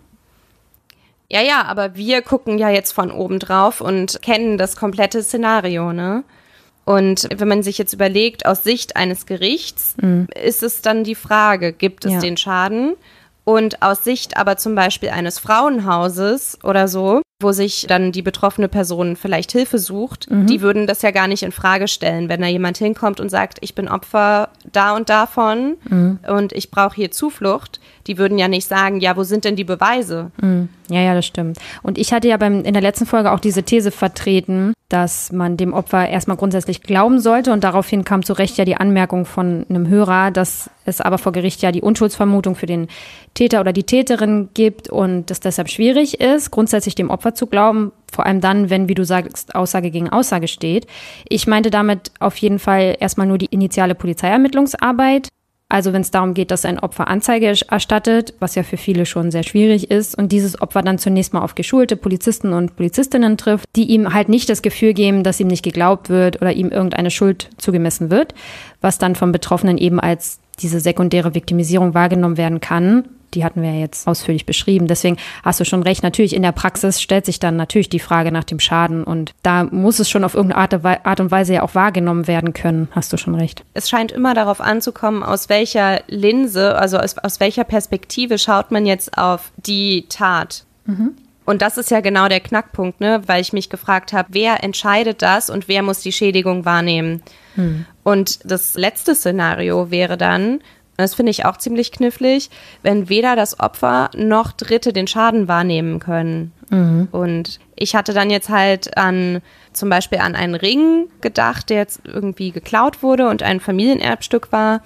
Ja, ja, aber wir gucken ja jetzt von oben drauf und kennen das komplette Szenario, ne? Und wenn man sich jetzt überlegt, aus Sicht eines Gerichts, mhm. ist es dann die Frage, gibt es ja. den Schaden? Und aus Sicht aber zum Beispiel eines Frauenhauses oder so, wo sich dann die betroffene Person vielleicht Hilfe sucht, mhm. die würden das ja gar nicht in Frage stellen, wenn da jemand hinkommt und sagt, ich bin Opfer da und davon mhm. und ich brauche hier Zuflucht. Die würden ja nicht sagen, ja, wo sind denn die Beweise? Mhm. Ja, ja, das stimmt. Und ich hatte ja beim, in der letzten Folge auch diese These vertreten, dass man dem Opfer erstmal grundsätzlich glauben sollte und daraufhin kam zu Recht ja die Anmerkung von einem Hörer, dass es aber vor Gericht ja die Unschuldsvermutung für den Täter oder die Täterin gibt und das deshalb schwierig ist, grundsätzlich dem Opfer zu glauben, vor allem dann, wenn, wie du sagst, Aussage gegen Aussage steht. Ich meinte damit auf jeden Fall erstmal nur die initiale Polizeiermittlungsarbeit. Also wenn es darum geht, dass ein Opfer Anzeige erstattet, was ja für viele schon sehr schwierig ist, und dieses Opfer dann zunächst mal auf geschulte Polizisten und Polizistinnen trifft, die ihm halt nicht das Gefühl geben, dass ihm nicht geglaubt wird oder ihm irgendeine Schuld zugemessen wird, was dann vom Betroffenen eben als diese sekundäre Viktimisierung wahrgenommen werden kann. Die hatten wir ja jetzt ausführlich beschrieben. Deswegen hast du schon recht. Natürlich in der Praxis stellt sich dann natürlich die Frage nach dem Schaden. Und da muss es schon auf irgendeine Art und Weise ja auch wahrgenommen werden können. Hast du schon recht. Es scheint immer darauf anzukommen, aus welcher Linse, also aus, aus welcher Perspektive schaut man jetzt auf die Tat. Mhm. Und das ist ja genau der Knackpunkt, ne? Weil ich mich gefragt habe, wer entscheidet das und wer muss die Schädigung wahrnehmen? Mhm. Und das letzte Szenario wäre dann, das finde ich auch ziemlich knifflig, wenn weder das Opfer noch Dritte den Schaden wahrnehmen können. Mhm. Und ich hatte dann jetzt halt an zum Beispiel an einen Ring gedacht, der jetzt irgendwie geklaut wurde und ein Familienerbstück war.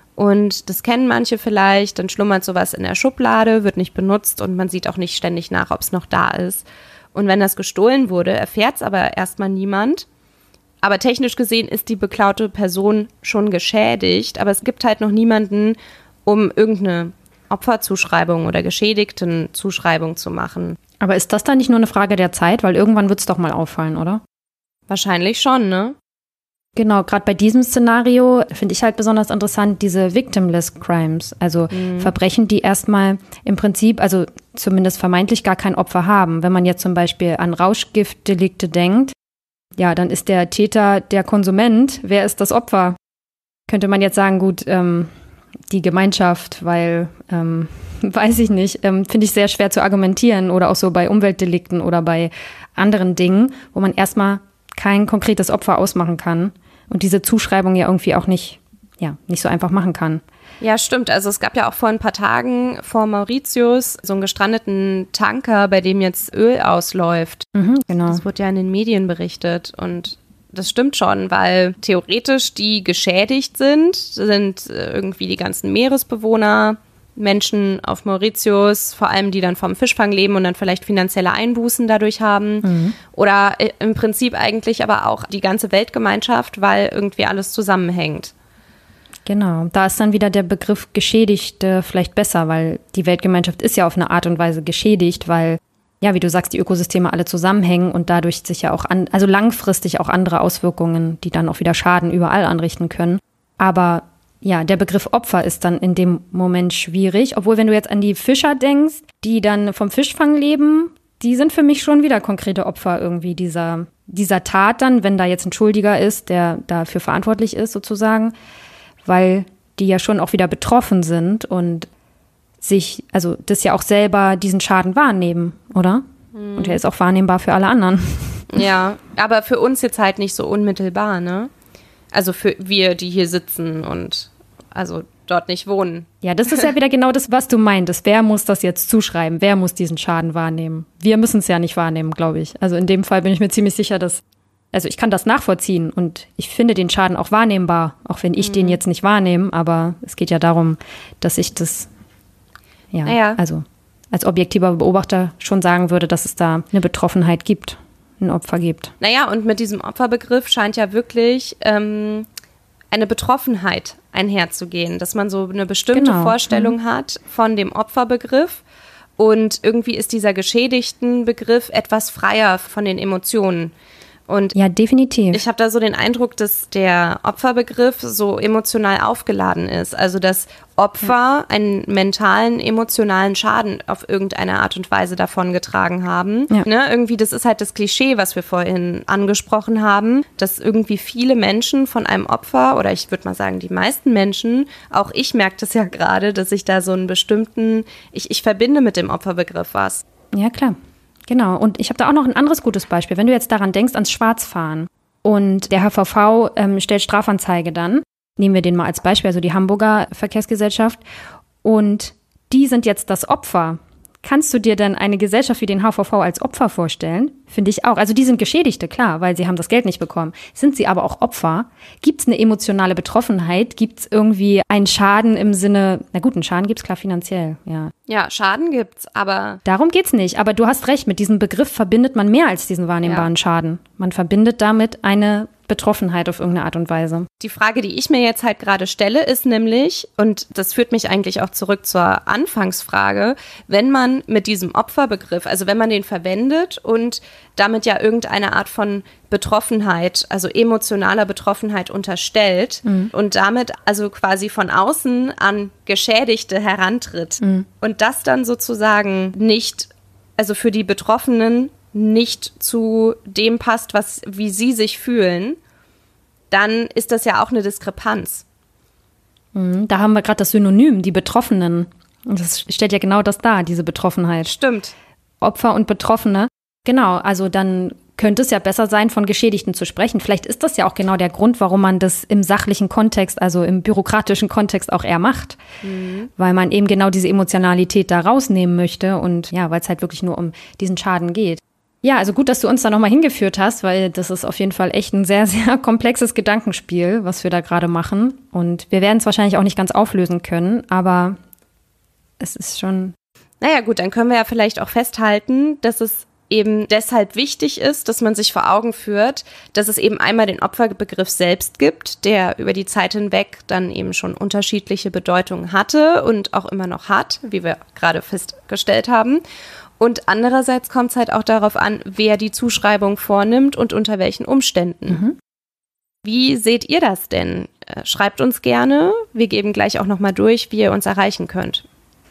Und das kennen manche vielleicht, dann schlummert sowas in der Schublade, wird nicht benutzt und man sieht auch nicht ständig nach, ob es noch da ist. Und wenn das gestohlen wurde, erfährt es aber erstmal niemand. Aber technisch gesehen ist die beklaute Person schon geschädigt, aber es gibt halt noch niemanden, um irgendeine Opferzuschreibung oder Geschädigtenzuschreibung zu machen. Aber ist das dann nicht nur eine Frage der Zeit? Weil irgendwann wird es doch mal auffallen, oder? Wahrscheinlich schon, ne? Genau, gerade bei diesem Szenario finde ich halt besonders interessant diese Victimless Crimes, also mhm. Verbrechen, die erstmal im Prinzip, also zumindest vermeintlich gar kein Opfer haben. Wenn man jetzt zum Beispiel an Rauschgiftdelikte denkt, ja, dann ist der Täter der Konsument. Wer ist das Opfer? Könnte man jetzt sagen, gut, ähm, die Gemeinschaft, weil, ähm, weiß ich nicht, ähm, finde ich sehr schwer zu argumentieren oder auch so bei Umweltdelikten oder bei anderen Dingen, wo man erstmal kein konkretes Opfer ausmachen kann und diese Zuschreibung ja irgendwie auch nicht, ja, nicht so einfach machen kann. Ja, stimmt. Also es gab ja auch vor ein paar Tagen vor Mauritius so einen gestrandeten Tanker, bei dem jetzt Öl ausläuft. Mhm, genau. Das wurde ja in den Medien berichtet und das stimmt schon, weil theoretisch die geschädigt sind, sind irgendwie die ganzen Meeresbewohner, Menschen auf Mauritius, vor allem die dann vom Fischfang leben und dann vielleicht finanzielle Einbußen dadurch haben. Mhm. Oder im Prinzip eigentlich aber auch die ganze Weltgemeinschaft, weil irgendwie alles zusammenhängt. Genau, da ist dann wieder der Begriff Geschädigte vielleicht besser, weil die Weltgemeinschaft ist ja auf eine Art und Weise geschädigt, weil, ja, wie du sagst, die Ökosysteme alle zusammenhängen und dadurch sich ja auch, an, also langfristig auch andere Auswirkungen, die dann auch wieder Schaden überall anrichten können. Aber ja, der Begriff Opfer ist dann in dem Moment schwierig. Obwohl, wenn du jetzt an die Fischer denkst, die dann vom Fischfang leben, die sind für mich schon wieder konkrete Opfer irgendwie dieser, dieser Tat dann, wenn da jetzt ein Schuldiger ist, der dafür verantwortlich ist sozusagen, weil die ja schon auch wieder betroffen sind und sich, also das ja auch selber diesen Schaden wahrnehmen, oder? Mhm. Und er ist auch wahrnehmbar für alle anderen. Ja, aber für uns jetzt halt nicht so unmittelbar, ne? Also für wir, die hier sitzen und also dort nicht wohnen. Ja, das ist ja wieder genau das, was du meintest. Wer muss das jetzt zuschreiben? Wer muss diesen Schaden wahrnehmen? Wir müssen es ja nicht wahrnehmen, glaube ich. Also in dem Fall bin ich mir ziemlich sicher, dass, also ich kann das nachvollziehen und ich finde den Schaden auch wahrnehmbar, auch wenn ich mhm. den jetzt nicht wahrnehme, aber es geht ja darum, dass ich das, ja, naja. also als objektiver Beobachter schon sagen würde, dass es da eine Betroffenheit gibt, ein Opfer gibt. Naja, und mit diesem Opferbegriff scheint ja wirklich ähm, eine Betroffenheit einherzugehen, dass man so eine bestimmte genau. Vorstellung mhm. hat von dem Opferbegriff und irgendwie ist dieser Geschädigtenbegriff etwas freier von den Emotionen. Und ja, definitiv. Ich habe da so den Eindruck, dass der Opferbegriff so emotional aufgeladen ist. Also dass Opfer ja. einen mentalen, emotionalen Schaden auf irgendeine Art und Weise davongetragen haben. Ja. Ne? Irgendwie, das ist halt das Klischee, was wir vorhin angesprochen haben, dass irgendwie viele Menschen von einem Opfer, oder ich würde mal sagen, die meisten Menschen, auch ich merke das ja gerade, dass ich da so einen bestimmten, ich, ich verbinde mit dem Opferbegriff was. Ja, klar. Genau, und ich habe da auch noch ein anderes gutes Beispiel. Wenn du jetzt daran denkst, ans Schwarzfahren und der H V V ähm, stellt Strafanzeige dann, nehmen wir den mal als Beispiel, also die Hamburger Verkehrsgesellschaft, und die sind jetzt das Opfer. Kannst du dir denn eine Gesellschaft wie den H V V als Opfer vorstellen? Finde ich auch. Also die sind Geschädigte, klar, weil sie haben das Geld nicht bekommen. Sind sie aber auch Opfer? Gibt es eine emotionale Betroffenheit? Gibt es irgendwie einen Schaden im Sinne, na gut, einen Schaden gibt es klar finanziell, ja. Ja, Schaden gibt's, aber... Darum geht's nicht, aber du hast recht, mit diesem Begriff verbindet man mehr als diesen wahrnehmbaren ja. Schaden. Man verbindet damit eine Betroffenheit auf irgendeine Art und Weise. Die Frage, die ich mir jetzt halt gerade stelle, ist nämlich, und das führt mich eigentlich auch zurück zur Anfangsfrage, wenn man mit diesem Opferbegriff, also wenn man den verwendet und damit ja irgendeine Art von Betroffenheit, also emotionaler Betroffenheit unterstellt mhm. und damit also quasi von außen an Geschädigte herantritt mhm. und das dann sozusagen nicht, also für die Betroffenen nicht zu dem passt, was, wie sie sich fühlen, dann ist das ja auch eine Diskrepanz. Da haben wir gerade das Synonym, die Betroffenen. Und das stellt ja genau das dar, diese Betroffenheit. Stimmt. Opfer und Betroffene. Genau, also dann könnte es ja besser sein, von Geschädigten zu sprechen. Vielleicht ist das ja auch genau der Grund, warum man das im sachlichen Kontext, also im bürokratischen Kontext auch eher macht. Mhm. Weil man eben genau diese Emotionalität da rausnehmen möchte und ja, weil es halt wirklich nur um diesen Schaden geht. Ja, also gut, dass du uns da nochmal hingeführt hast, weil das ist auf jeden Fall echt ein sehr, sehr komplexes Gedankenspiel, was wir da gerade machen. Und wir werden es wahrscheinlich auch nicht ganz auflösen können, aber es ist schon... Naja gut, dann können wir ja vielleicht auch festhalten, dass es eben deshalb wichtig ist, dass man sich vor Augen führt, dass es eben einmal den Opferbegriff selbst gibt, der über die Zeit hinweg dann eben schon unterschiedliche Bedeutungen hatte und auch immer noch hat, wie wir gerade festgestellt haben. Und andererseits kommt es halt auch darauf an, wer die Zuschreibung vornimmt und unter welchen Umständen. Mhm. Wie seht ihr das denn? Schreibt uns gerne. Wir geben gleich auch nochmal durch, wie ihr uns erreichen könnt.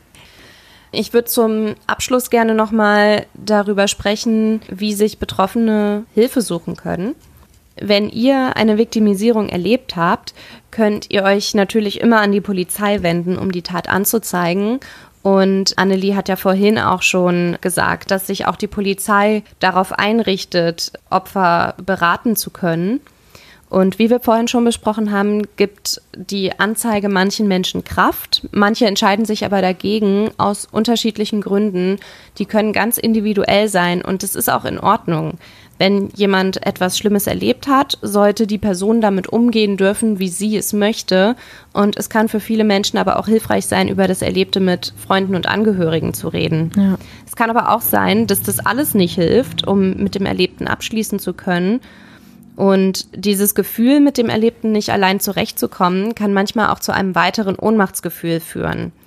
Ich würde zum Abschluss gerne nochmal darüber sprechen, wie sich Betroffene Hilfe suchen können. Wenn ihr eine Viktimisierung erlebt habt, könnt ihr euch natürlich immer an die Polizei wenden, um die Tat anzuzeigen. Und Annelie hat ja vorhin auch schon gesagt, dass sich auch die Polizei darauf einrichtet, Opfer beraten zu können. Und wie wir vorhin schon besprochen haben, gibt die Anzeige manchen Menschen Kraft. Manche entscheiden sich aber dagegen aus unterschiedlichen Gründen. Die können ganz individuell sein und das ist auch in Ordnung. Wenn jemand etwas Schlimmes erlebt hat, sollte die Person damit umgehen dürfen, wie sie es möchte. Und es kann für viele Menschen aber auch hilfreich sein, über das Erlebte mit Freunden und Angehörigen zu reden. Ja. Es kann aber auch sein, dass das alles nicht hilft, um mit dem Erlebten abschließen zu können. Und dieses Gefühl, mit dem Erlebten nicht allein zurechtzukommen, kann manchmal auch zu einem weiteren Ohnmachtsgefühl führen.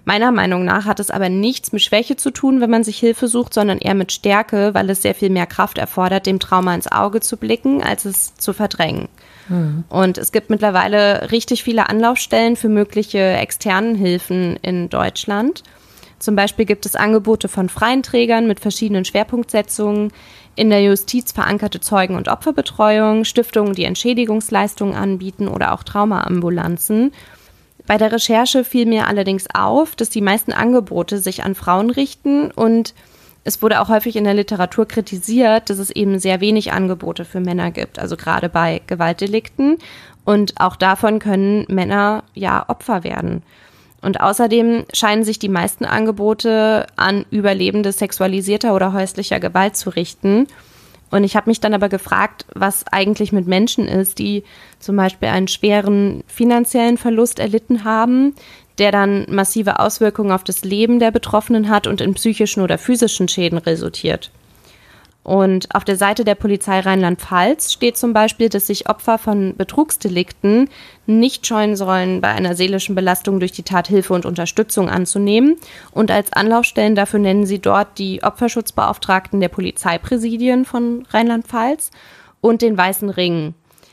Meiner Meinung nach hat es aber nichts mit Schwäche zu tun, wenn man sich Hilfe sucht, sondern eher mit Stärke, weil es sehr viel mehr Kraft erfordert, dem Trauma ins Auge zu blicken, als es zu verdrängen. Mhm. Und es gibt mittlerweile richtig viele Anlaufstellen für mögliche externen Hilfen in Deutschland. Zum Beispiel gibt es Angebote von freien Trägern mit verschiedenen Schwerpunktsetzungen, in der Justiz verankerte Zeugen- und Opferbetreuung, Stiftungen, die Entschädigungsleistungen anbieten oder auch Traumaambulanzen. Bei der Recherche fiel mir allerdings auf, dass die meisten Angebote sich an Frauen richten und es wurde auch häufig in der Literatur kritisiert, dass es eben sehr wenig Angebote für Männer gibt, also gerade bei Gewaltdelikten. Und auch davon können Männer ja Opfer werden. Und außerdem scheinen sich die meisten Angebote an Überlebende sexualisierter oder häuslicher Gewalt zu richten. Und ich habe mich dann aber gefragt, was eigentlich mit Menschen ist, die zum Beispiel einen schweren finanziellen Verlust erlitten haben, der dann massive Auswirkungen auf das Leben der Betroffenen hat und in psychischen oder physischen Schäden resultiert. Und auf der Seite der Polizei Rheinland-Pfalz steht zum Beispiel, dass sich Opfer von Betrugsdelikten nicht scheuen sollen, bei einer seelischen Belastung durch die Tat Hilfe und Unterstützung anzunehmen. Und als Anlaufstellen dafür nennen sie dort die Opferschutzbeauftragten der Polizeipräsidien von Rheinland-Pfalz und den Weißen Ring.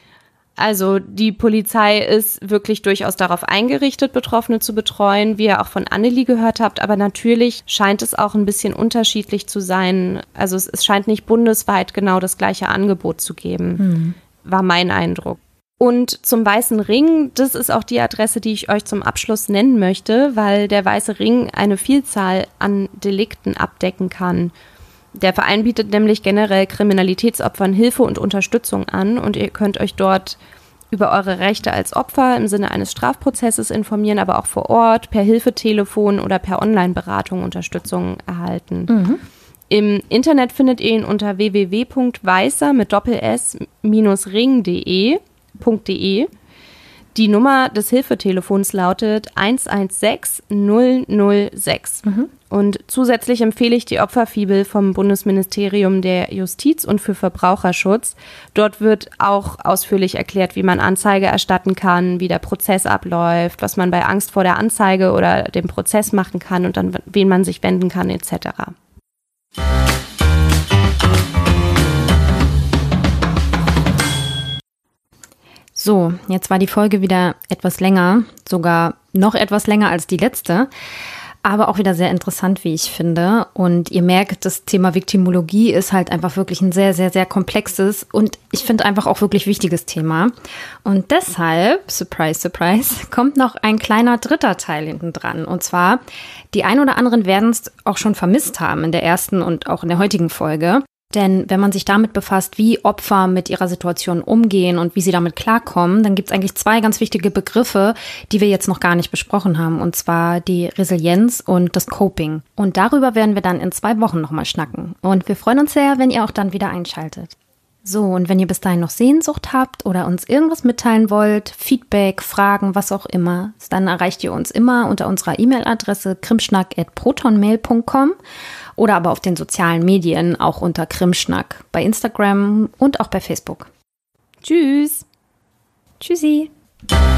Also die Polizei ist wirklich durchaus darauf eingerichtet, Betroffene zu betreuen, wie ihr auch von Annelie gehört habt. Aber natürlich scheint es auch ein bisschen unterschiedlich zu sein. Also es, es scheint nicht bundesweit genau das gleiche Angebot zu geben, hm. war mein Eindruck. Und zum Weißen Ring, das ist auch die Adresse, die ich euch zum Abschluss nennen möchte, weil der Weiße Ring eine Vielzahl an Delikten abdecken kann. Der Verein bietet nämlich generell Kriminalitätsopfern Hilfe und Unterstützung an und ihr könnt euch dort über eure Rechte als Opfer im Sinne eines Strafprozesses informieren, aber auch vor Ort, per Hilfetelefon oder per Online-Beratung Unterstützung erhalten. Mhm. Im Internet findet ihr ihn unter w w w punkt weißer mit Doppel-S minus ring punkt de. Die Nummer des Hilfetelefons lautet eins eins sechs null null sechs. Mhm. Und zusätzlich empfehle ich die Opferfibel vom Bundesministerium der Justiz und für Verbraucherschutz. Dort wird auch ausführlich erklärt, wie man Anzeige erstatten kann, wie der Prozess abläuft, was man bei Angst vor der Anzeige oder dem Prozess machen kann und an wen man sich wenden kann et cetera. So, jetzt war die Folge wieder etwas länger, sogar noch etwas länger als die letzte, aber auch wieder sehr interessant, wie ich finde. Und ihr merkt, das Thema Viktimologie ist halt einfach wirklich ein sehr, sehr, sehr komplexes und ich finde einfach auch wirklich wichtiges Thema. Und deshalb, surprise, surprise, kommt noch ein kleiner dritter Teil hinten dran. Und zwar, die ein oder anderen werden es auch schon vermisst haben in der ersten und auch in der heutigen Folge. Denn wenn man sich damit befasst, wie Opfer mit ihrer Situation umgehen und wie sie damit klarkommen, dann gibt es eigentlich zwei ganz wichtige Begriffe, die wir jetzt noch gar nicht besprochen haben, und zwar die Resilienz und das Coping. Und darüber werden wir dann in zwei Wochen nochmal schnacken. Und wir freuen uns sehr, wenn ihr auch dann wieder einschaltet. So, und wenn ihr bis dahin noch Sehnsucht habt oder uns irgendwas mitteilen wollt, Feedback, Fragen, was auch immer, dann erreicht ihr uns immer unter unserer E-Mail-Adresse krimschnack at protonmail punkt com oder aber auf den sozialen Medien auch unter Krimschnack bei Instagram und auch bei Facebook. Tschüss. Tschüssi.